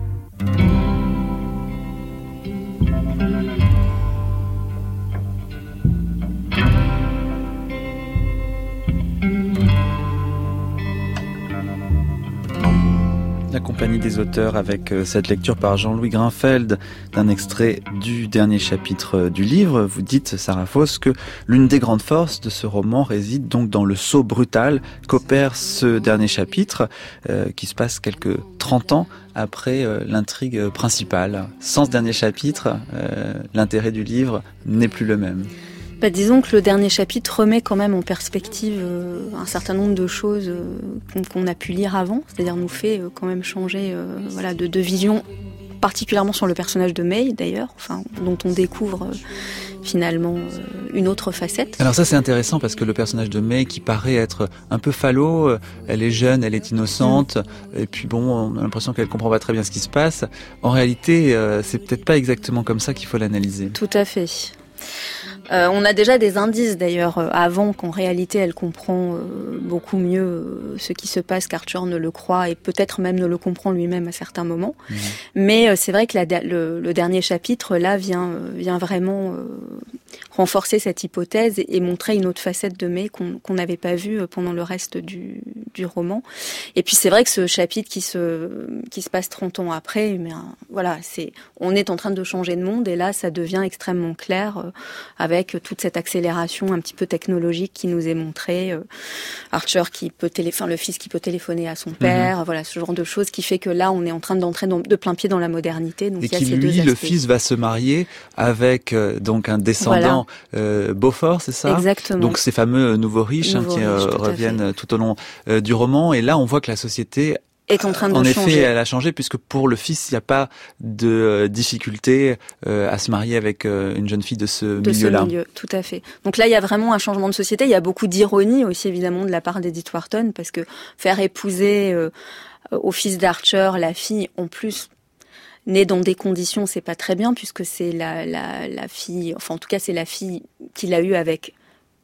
La Compagnie des auteurs avec cette lecture par Jean-Louis Grinfeld d'un extrait du dernier chapitre du livre. Vous dites, Sarah Foss, que l'une des grandes forces de ce roman réside donc dans le saut brutal qu'opère ce dernier chapitre euh, qui se passe quelques trente ans après euh, l'intrigue principale. Sans ce dernier chapitre, euh, l'intérêt du livre n'est plus le même. Bah, disons que le dernier chapitre remet quand même en perspective euh, un certain nombre de choses euh, qu'on, qu'on a pu lire avant, c'est-à-dire nous fait euh, quand même changer euh, voilà, de, de vision, particulièrement sur le personnage de May d'ailleurs, enfin, dont on découvre euh, finalement euh, une autre facette. Alors ça c'est intéressant parce que le personnage de May qui paraît être un peu falot, euh, elle est jeune, elle est innocente, mmh. et puis bon, on a l'impression qu'elle comprend pas très bien ce qui se passe. En réalité, euh, c'est peut-être pas exactement comme ça qu'il faut l'analyser. Tout à fait. Euh, on a déjà des indices d'ailleurs euh, avant qu'en réalité elle comprend euh, beaucoup mieux euh, ce qui se passe qu'Archer ne le croit et peut-être même ne le comprend lui-même à certains moments. Mmh. Mais euh, c'est vrai que la, le, le dernier chapitre là vient, euh, vient vraiment euh, renforcer cette hypothèse et, et montrer une autre facette de May qu'on qu'on n'avait pas vue euh, pendant le reste du, du roman. Et puis c'est vrai que ce chapitre qui se, qui se passe trente ans après, mais, euh, voilà, c'est, on est en train de changer de monde et là ça devient extrêmement clair euh, avec avec toute cette accélération un petit peu technologique qui nous est montrée. Euh, Archer qui peut télé... enfin, le fils qui peut téléphoner à son père, mmh. voilà, ce genre de choses qui fait que là, on est en train d'entrer dans, de plein pied dans la modernité. Donc, et il y a qui, ces lui, deux le fils va se marier avec euh, donc un descendant voilà. euh, Beaufort, c'est ça ? Exactement. Donc ces fameux nouveaux riches nouveau hein, qui euh, riche, reviennent tout au long euh, du roman. Et là, on voit que la société est en train de en changer. effet, elle a changé puisque pour le fils, il n'y a pas de euh, difficulté euh, à se marier avec euh, une jeune fille de ce de milieu-là. De ce milieu, tout à fait. Donc là, il y a vraiment un changement de société. Il y a beaucoup d'ironie aussi, évidemment, de la part d'Edith Wharton parce que faire épouser euh, au fils d'Archer la fille, en plus née dans des conditions, c'est pas très bien puisque c'est la, la, la fille, enfin en tout cas, c'est la fille qu'il a eue avec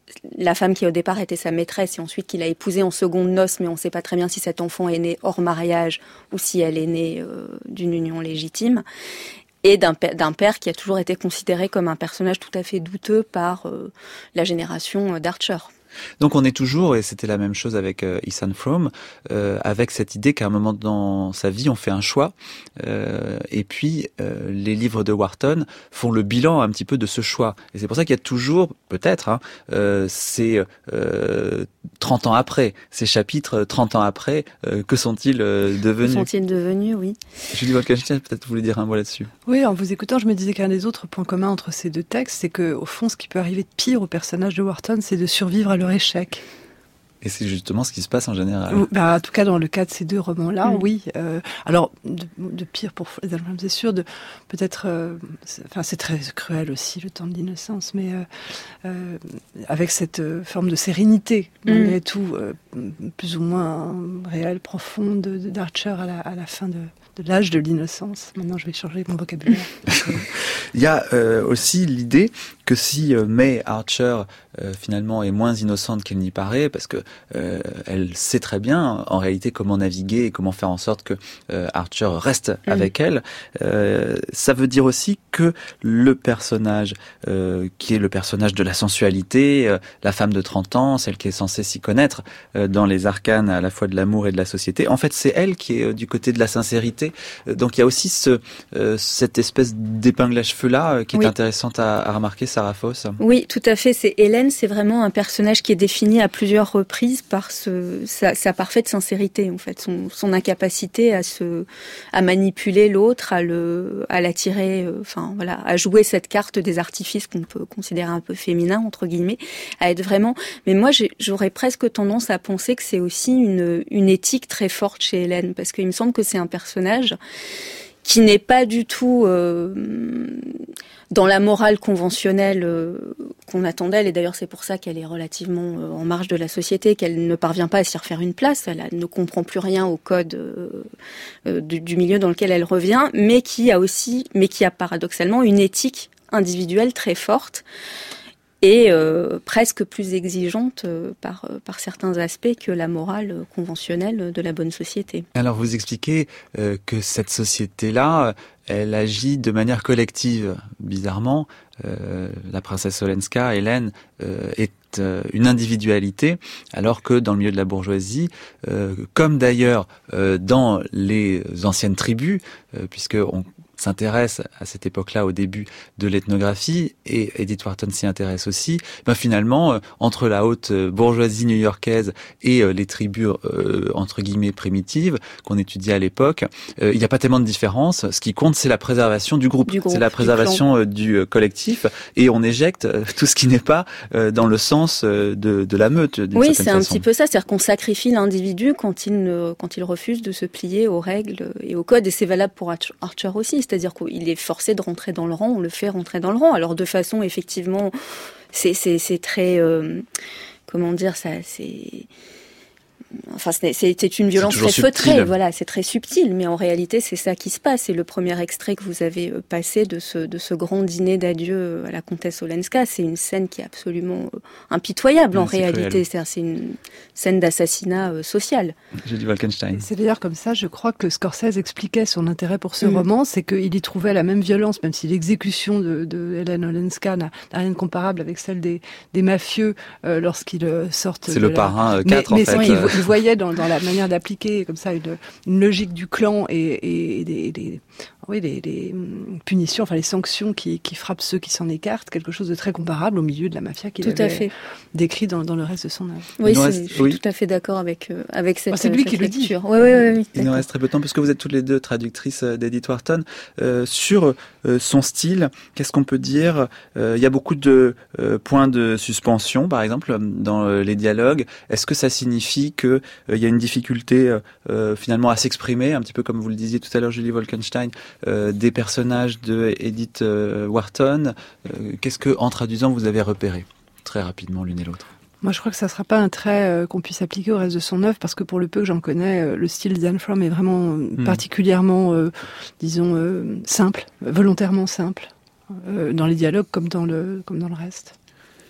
la femme qui au départ était sa maîtresse et ensuite qu'il a épousée en secondes noces, mais on ne sait pas très bien si cet enfant est né hors mariage ou si elle est née euh, d'une union légitime, et d'un, d'un père qui a toujours été considéré comme un personnage tout à fait douteux par euh, la génération d'Archer. Donc on est toujours, et c'était la même chose avec euh, Ethan Frome, euh, avec cette idée qu'à un moment dans sa vie, on fait un choix, euh, et puis euh, les livres de Wharton font le bilan un petit peu de ce choix. Et c'est pour ça qu'il y a toujours, peut-être, hein, euh, ces euh, trente ans après, ces chapitres trente ans après, euh, que sont-ils euh, devenus ? Que sont-ils devenus, oui. Julie Wolkenstein, peut-être vous voulez dire un mot là-dessus ? Oui, en vous écoutant, je me disais qu'un des autres points communs entre ces deux textes, c'est que, au fond, ce qui peut arriver de pire aux personnages de Wharton, c'est de survivre à leur échec. Et c'est justement ce qui se passe en général. Bah, en tout cas, dans le cas de ces deux romans-là, mmh. oui. Euh, alors, de, de pire pour les Alpes, c'est sûr, de peut-être. Euh, c'est, enfin, c'est très cruel aussi, le temps de l'innocence, mais euh, euh, avec cette euh, forme de sérénité, malgré mmh. tout, euh, plus ou moins réelle, profonde, de, de, d'Archer à la, à la fin de. de l'âge de l'innocence. Maintenant, je vais changer mon vocabulaire. Il y a euh, aussi l'idée que si euh, May Archer euh, finalement est moins innocente qu'elle n'y paraît, parce que euh, elle sait très bien en réalité comment naviguer et comment faire en sorte que euh, Archer reste mmh. avec elle, euh, ça veut dire aussi que le personnage euh, qui est le personnage de la sensualité, euh, la femme de trente ans, celle qui est censée s'y connaître euh, dans les arcanes à la fois de l'amour et de la société, en fait c'est elle qui est euh, du côté de la sincérité. Donc il y a aussi ce, euh, cette espèce d'épingle à cheveux là euh, qui est oui. intéressante à, à remarquer, Sarah Foss. Oui, tout à fait. C'est Hélène, c'est vraiment un personnage qui est défini à plusieurs reprises par ce, sa, sa parfaite sincérité, en fait, son, son incapacité à se, à manipuler l'autre, à le, à l'attirer, euh, enfin voilà, à jouer cette carte des artifices qu'on peut considérer un peu féminin entre guillemets, à être vraiment. Mais moi, j'ai, j'aurais presque tendance à penser que c'est aussi une, une éthique très forte chez Hélène, parce qu'il me semble que c'est un personnage qui n'est pas du tout euh, dans la morale conventionnelle euh, qu'on attend d'elle, et d'ailleurs c'est pour ça qu'elle est relativement euh, en marge de la société, qu'elle ne parvient pas à s'y refaire une place, elle, elle ne comprend plus rien au code euh, euh, du, du milieu dans lequel elle revient, mais qui a aussi, mais qui a paradoxalement une éthique individuelle très forte, et euh, presque plus exigeante euh, par, euh, par certains aspects que la morale conventionnelle de la bonne société. Alors vous expliquez euh, que cette société-là, elle agit de manière collective. Bizarrement, euh, la princesse Olenska, Hélène, euh, est euh, une individualité, alors que dans le milieu de la bourgeoisie, euh, comme d'ailleurs euh, dans les anciennes tribus, euh, puisque on s'intéresse à cette époque-là au début de l'ethnographie, et Edith Wharton s'y intéresse aussi, ben finalement, euh, entre la haute bourgeoisie new-yorkaise et euh, les tribus, euh, entre guillemets, primitives, qu'on étudiait à l'époque, euh, il n'y a pas tellement de différence. Ce qui compte, c'est la préservation du groupe, du groupe c'est la préservation du, euh, du collectif, et on éjecte euh, tout ce qui n'est pas euh, dans le sens euh, de, de la meute, d'une oui, certaine c'est un façon. petit peu ça, c'est-à-dire qu'on sacrifie l'individu quand il, ne, quand il refuse de se plier aux règles et aux codes, et c'est valable pour Archer aussi. C'est-à-dire qu'il est forcé de rentrer dans le rang, on le fait rentrer dans le rang. Alors de façon, effectivement, c'est, c'est, c'est très... Euh, comment dire ça c'est... Enfin, c'était une violence très feutrée, voilà, c'est très subtil, mais en réalité, c'est ça qui se passe. Et le premier extrait que vous avez passé de ce, de ce grand dîner d'adieu à la comtesse Olenska, c'est une scène qui est absolument impitoyable oui, en réalité. C'est, c'est une scène d'assassinat euh, social. J'ai dit Wolkenstein. C'est d'ailleurs comme ça, je crois que Scorsese expliquait son intérêt pour ce mmh. roman, c'est qu'il y trouvait la même violence, même si l'exécution de, de Hélène Olenska n'a, n'a rien de comparable avec celle des, des mafieux euh, lorsqu'ils sortent. C'est le la... parrain quatre mais, en mais fait. Euh... Il voyait dans, dans la manière d'appliquer comme ça une, une logique du clan et, et, et des, des, oui, des, des punitions, enfin les sanctions qui, qui frappent ceux qui s'en écartent, quelque chose de très comparable au milieu de la mafia qu'il tout avait décrit dans, dans le reste de son œuvre. Oui, c'est, reste, je suis oui. tout à fait d'accord avec, euh, avec cette, oh, c'est lui cette qui lecture. le dit. Oui, oui, oui, Il nous reste très peu de temps parce que vous êtes toutes les deux traductrices d'Edith Wharton. Euh, sur euh, son style, qu'est-ce qu'on peut dire ? euh, Il y a beaucoup de euh, points de suspension, par exemple, dans euh, les dialogues. Est-ce que ça signifie qu'il euh, y a une difficulté euh, finalement à s'exprimer, un petit peu comme vous le disiez tout à l'heure, Julie Wolkenstein, euh, des personnages de Edith euh, Wharton. Euh, qu'est-ce que, en traduisant, vous avez repéré très rapidement l'une et l'autre ? Moi, je crois que ça ne sera pas un trait euh, qu'on puisse appliquer au reste de son œuvre, parce que pour le peu que j'en connais, euh, le style d'Anne Fromm est vraiment euh, mmh. particulièrement, euh, disons, euh, simple, volontairement simple, euh, dans les dialogues comme dans le, comme dans le reste.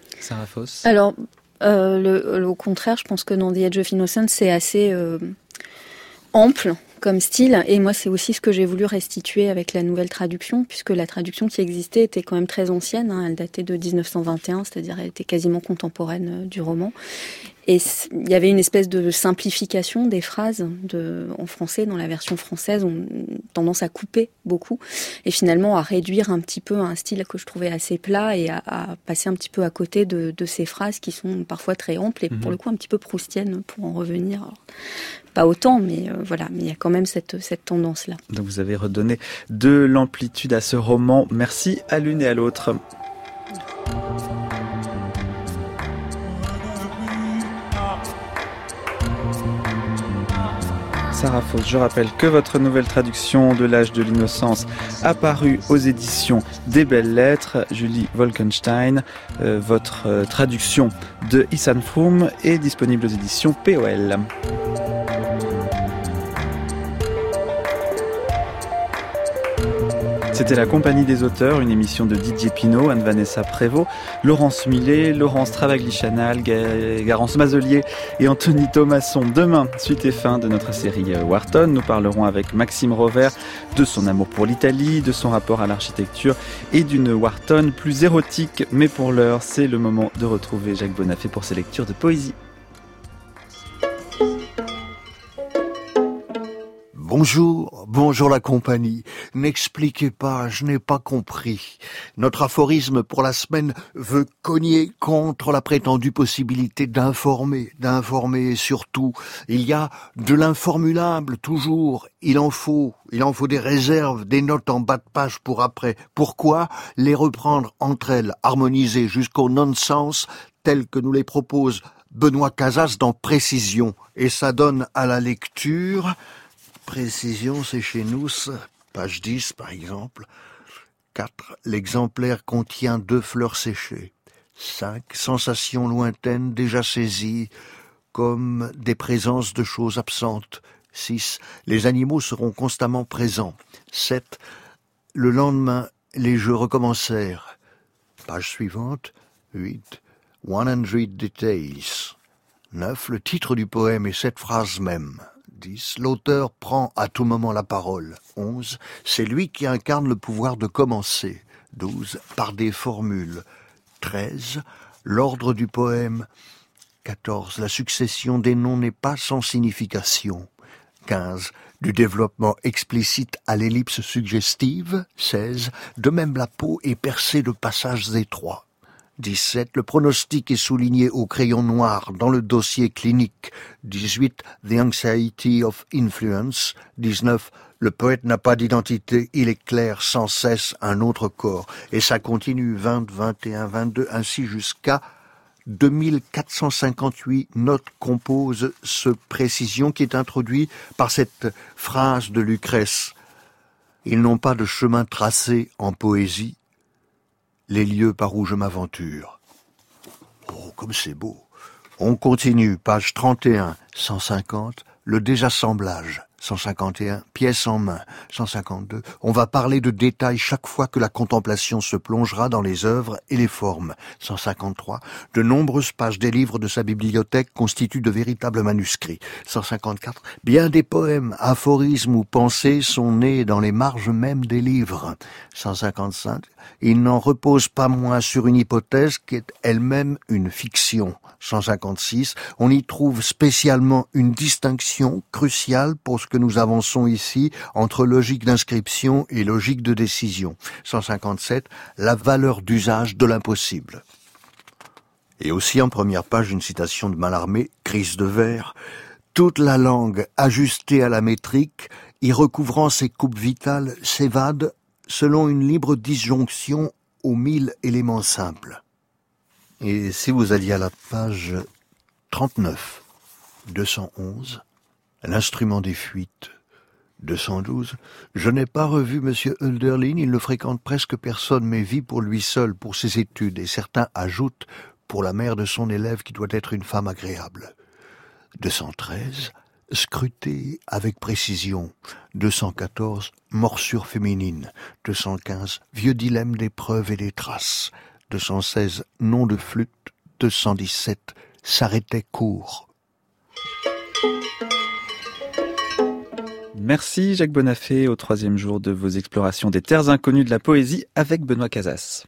Sarah Foss. Alors, euh, le, le, au contraire, je pense que dans The Edge of Innocence, c'est assez euh, ample comme style, et moi c'est aussi ce que j'ai voulu restituer avec la nouvelle traduction, puisque la traduction qui existait était quand même très ancienne, hein, elle datait de dix-neuf cent vingt et un, c'est-à-dire elle était quasiment contemporaine euh, du roman, et il y avait une espèce de simplification des phrases de, en français, dans la version française, on a tendance à couper beaucoup, et finalement à réduire un petit peu un style que je trouvais assez plat, et à, à passer un petit peu à côté de, de ces phrases qui sont parfois très amples, et mmh. pour le coup un petit peu proustiennes, pour en revenir. Alors, pas autant, mais euh, voilà, mais il y a quand même cette, cette tendance-là. Donc vous avez redonné de l'amplitude à ce roman. Merci à l'une et à l'autre. Sarah Foss, je rappelle que votre nouvelle traduction de l'âge de l'innocence a paru aux éditions des Belles Lettres. Julie Wolkenstein, euh, votre euh, traduction de Issan Froum est disponible aux éditions P O L. C'était La Compagnie des auteurs, une émission de Didier Pinault, Anne-Vanessa Prévost, Laurence Millet, Laurence Travagli-Chanal, Garance Mazelier et Anthony Thomasson. Demain, suite et fin de notre série Wharton, nous parlerons avec Maxime Rovert de son amour pour l'Italie, de son rapport à l'architecture et d'une Wharton plus érotique. Mais pour l'heure, c'est le moment de retrouver Jacques Bonafé pour ses lectures de poésie. Bonjour, bonjour la compagnie. N'expliquez pas, je n'ai pas compris. Notre aphorisme pour la semaine veut cogner contre la prétendue possibilité d'informer, d'informer surtout. Il y a de l'informulable toujours. Il en faut, il en faut des réserves, des notes en bas de page pour après. Pourquoi les reprendre entre elles, harmonisées jusqu'au non-sens, telles que nous les propose Benoît Casas dans Précision. Et ça donne à la lecture... Précision, c'est chez nous, page dix par exemple. quatre. L'exemplaire contient deux fleurs séchées. cinq. Sensations lointaines déjà saisies, comme des présences de choses absentes. six. Les animaux seront constamment présents. sept. Le lendemain, les jeux recommencèrent. Page suivante. huit. one hundred details. neuf. Le titre du poème est cette phrase même. dix. L'auteur prend à tout moment la parole. onze. C'est lui qui incarne le pouvoir de commencer. douze. Par des formules. treize. L'ordre du poème. quatorze. La succession des noms n'est pas sans signification. quinze. Du développement explicite à l'ellipse suggestive. seize. De même la peau est percée de passages étroits. dix-sept. Le pronostic est souligné au crayon noir dans le dossier clinique. dix-huit. The anxiety of influence. dix-neuf. Le poète n'a pas d'identité, il éclaire sans cesse un autre corps. Et ça continue vingt, vingt et un, vingt-deux, ainsi jusqu'à deux mille quatre cent cinquante-huit notes composent ce précision qui est introduit par cette phrase de Lucrèce. Ils n'ont pas de chemin tracé en poésie. Les lieux par où je m'aventure. Oh, comme c'est beau. On continue, page trente et un, cent cinquante, le désassemblage. cent cinquante et un, pièce en main. cent cinquante-deux, on va parler de détails chaque fois que la contemplation se plongera dans les œuvres et les formes. cent cinquante-trois, de nombreuses pages des livres de sa bibliothèque constituent de véritables manuscrits. cent cinquante-quatre, bien des poèmes, aphorismes ou pensées sont nés dans les marges mêmes des livres. cent cinquante-cinq, il n'en repose pas moins sur une hypothèse qui est elle-même une fiction. cent cinquante-six, on y trouve spécialement une distinction cruciale pour ce que nous avançons ici entre logique d'inscription et logique de décision. cent cinquante-sept, la valeur d'usage de l'impossible. Et aussi en première page une citation de Mallarmé, Crise de vers, toute la langue ajustée à la métrique, y recouvrant ses coupes vitales, s'évade selon une libre disjonction aux mille éléments simples. Et si vous alliez à la page trente-neuf, deux cent onze, l'instrument des fuites, deux cent douze, je n'ai pas revu M. Hölderlin, il ne fréquente presque personne, mais vit pour lui seul, pour ses études, et certains ajoutent pour la mère de son élève qui doit être une femme agréable. deux cent treize, scruté avec précision. deux cent quatorze, morsure féminine. deux cent quinze, vieux dilemme des preuves et des traces. deux cent seize nom de flûte, deux cent dix-sept s'arrêtait court. Merci Jacques Bonafé au troisième jour de vos explorations des terres inconnues de la poésie avec Benoît Casas.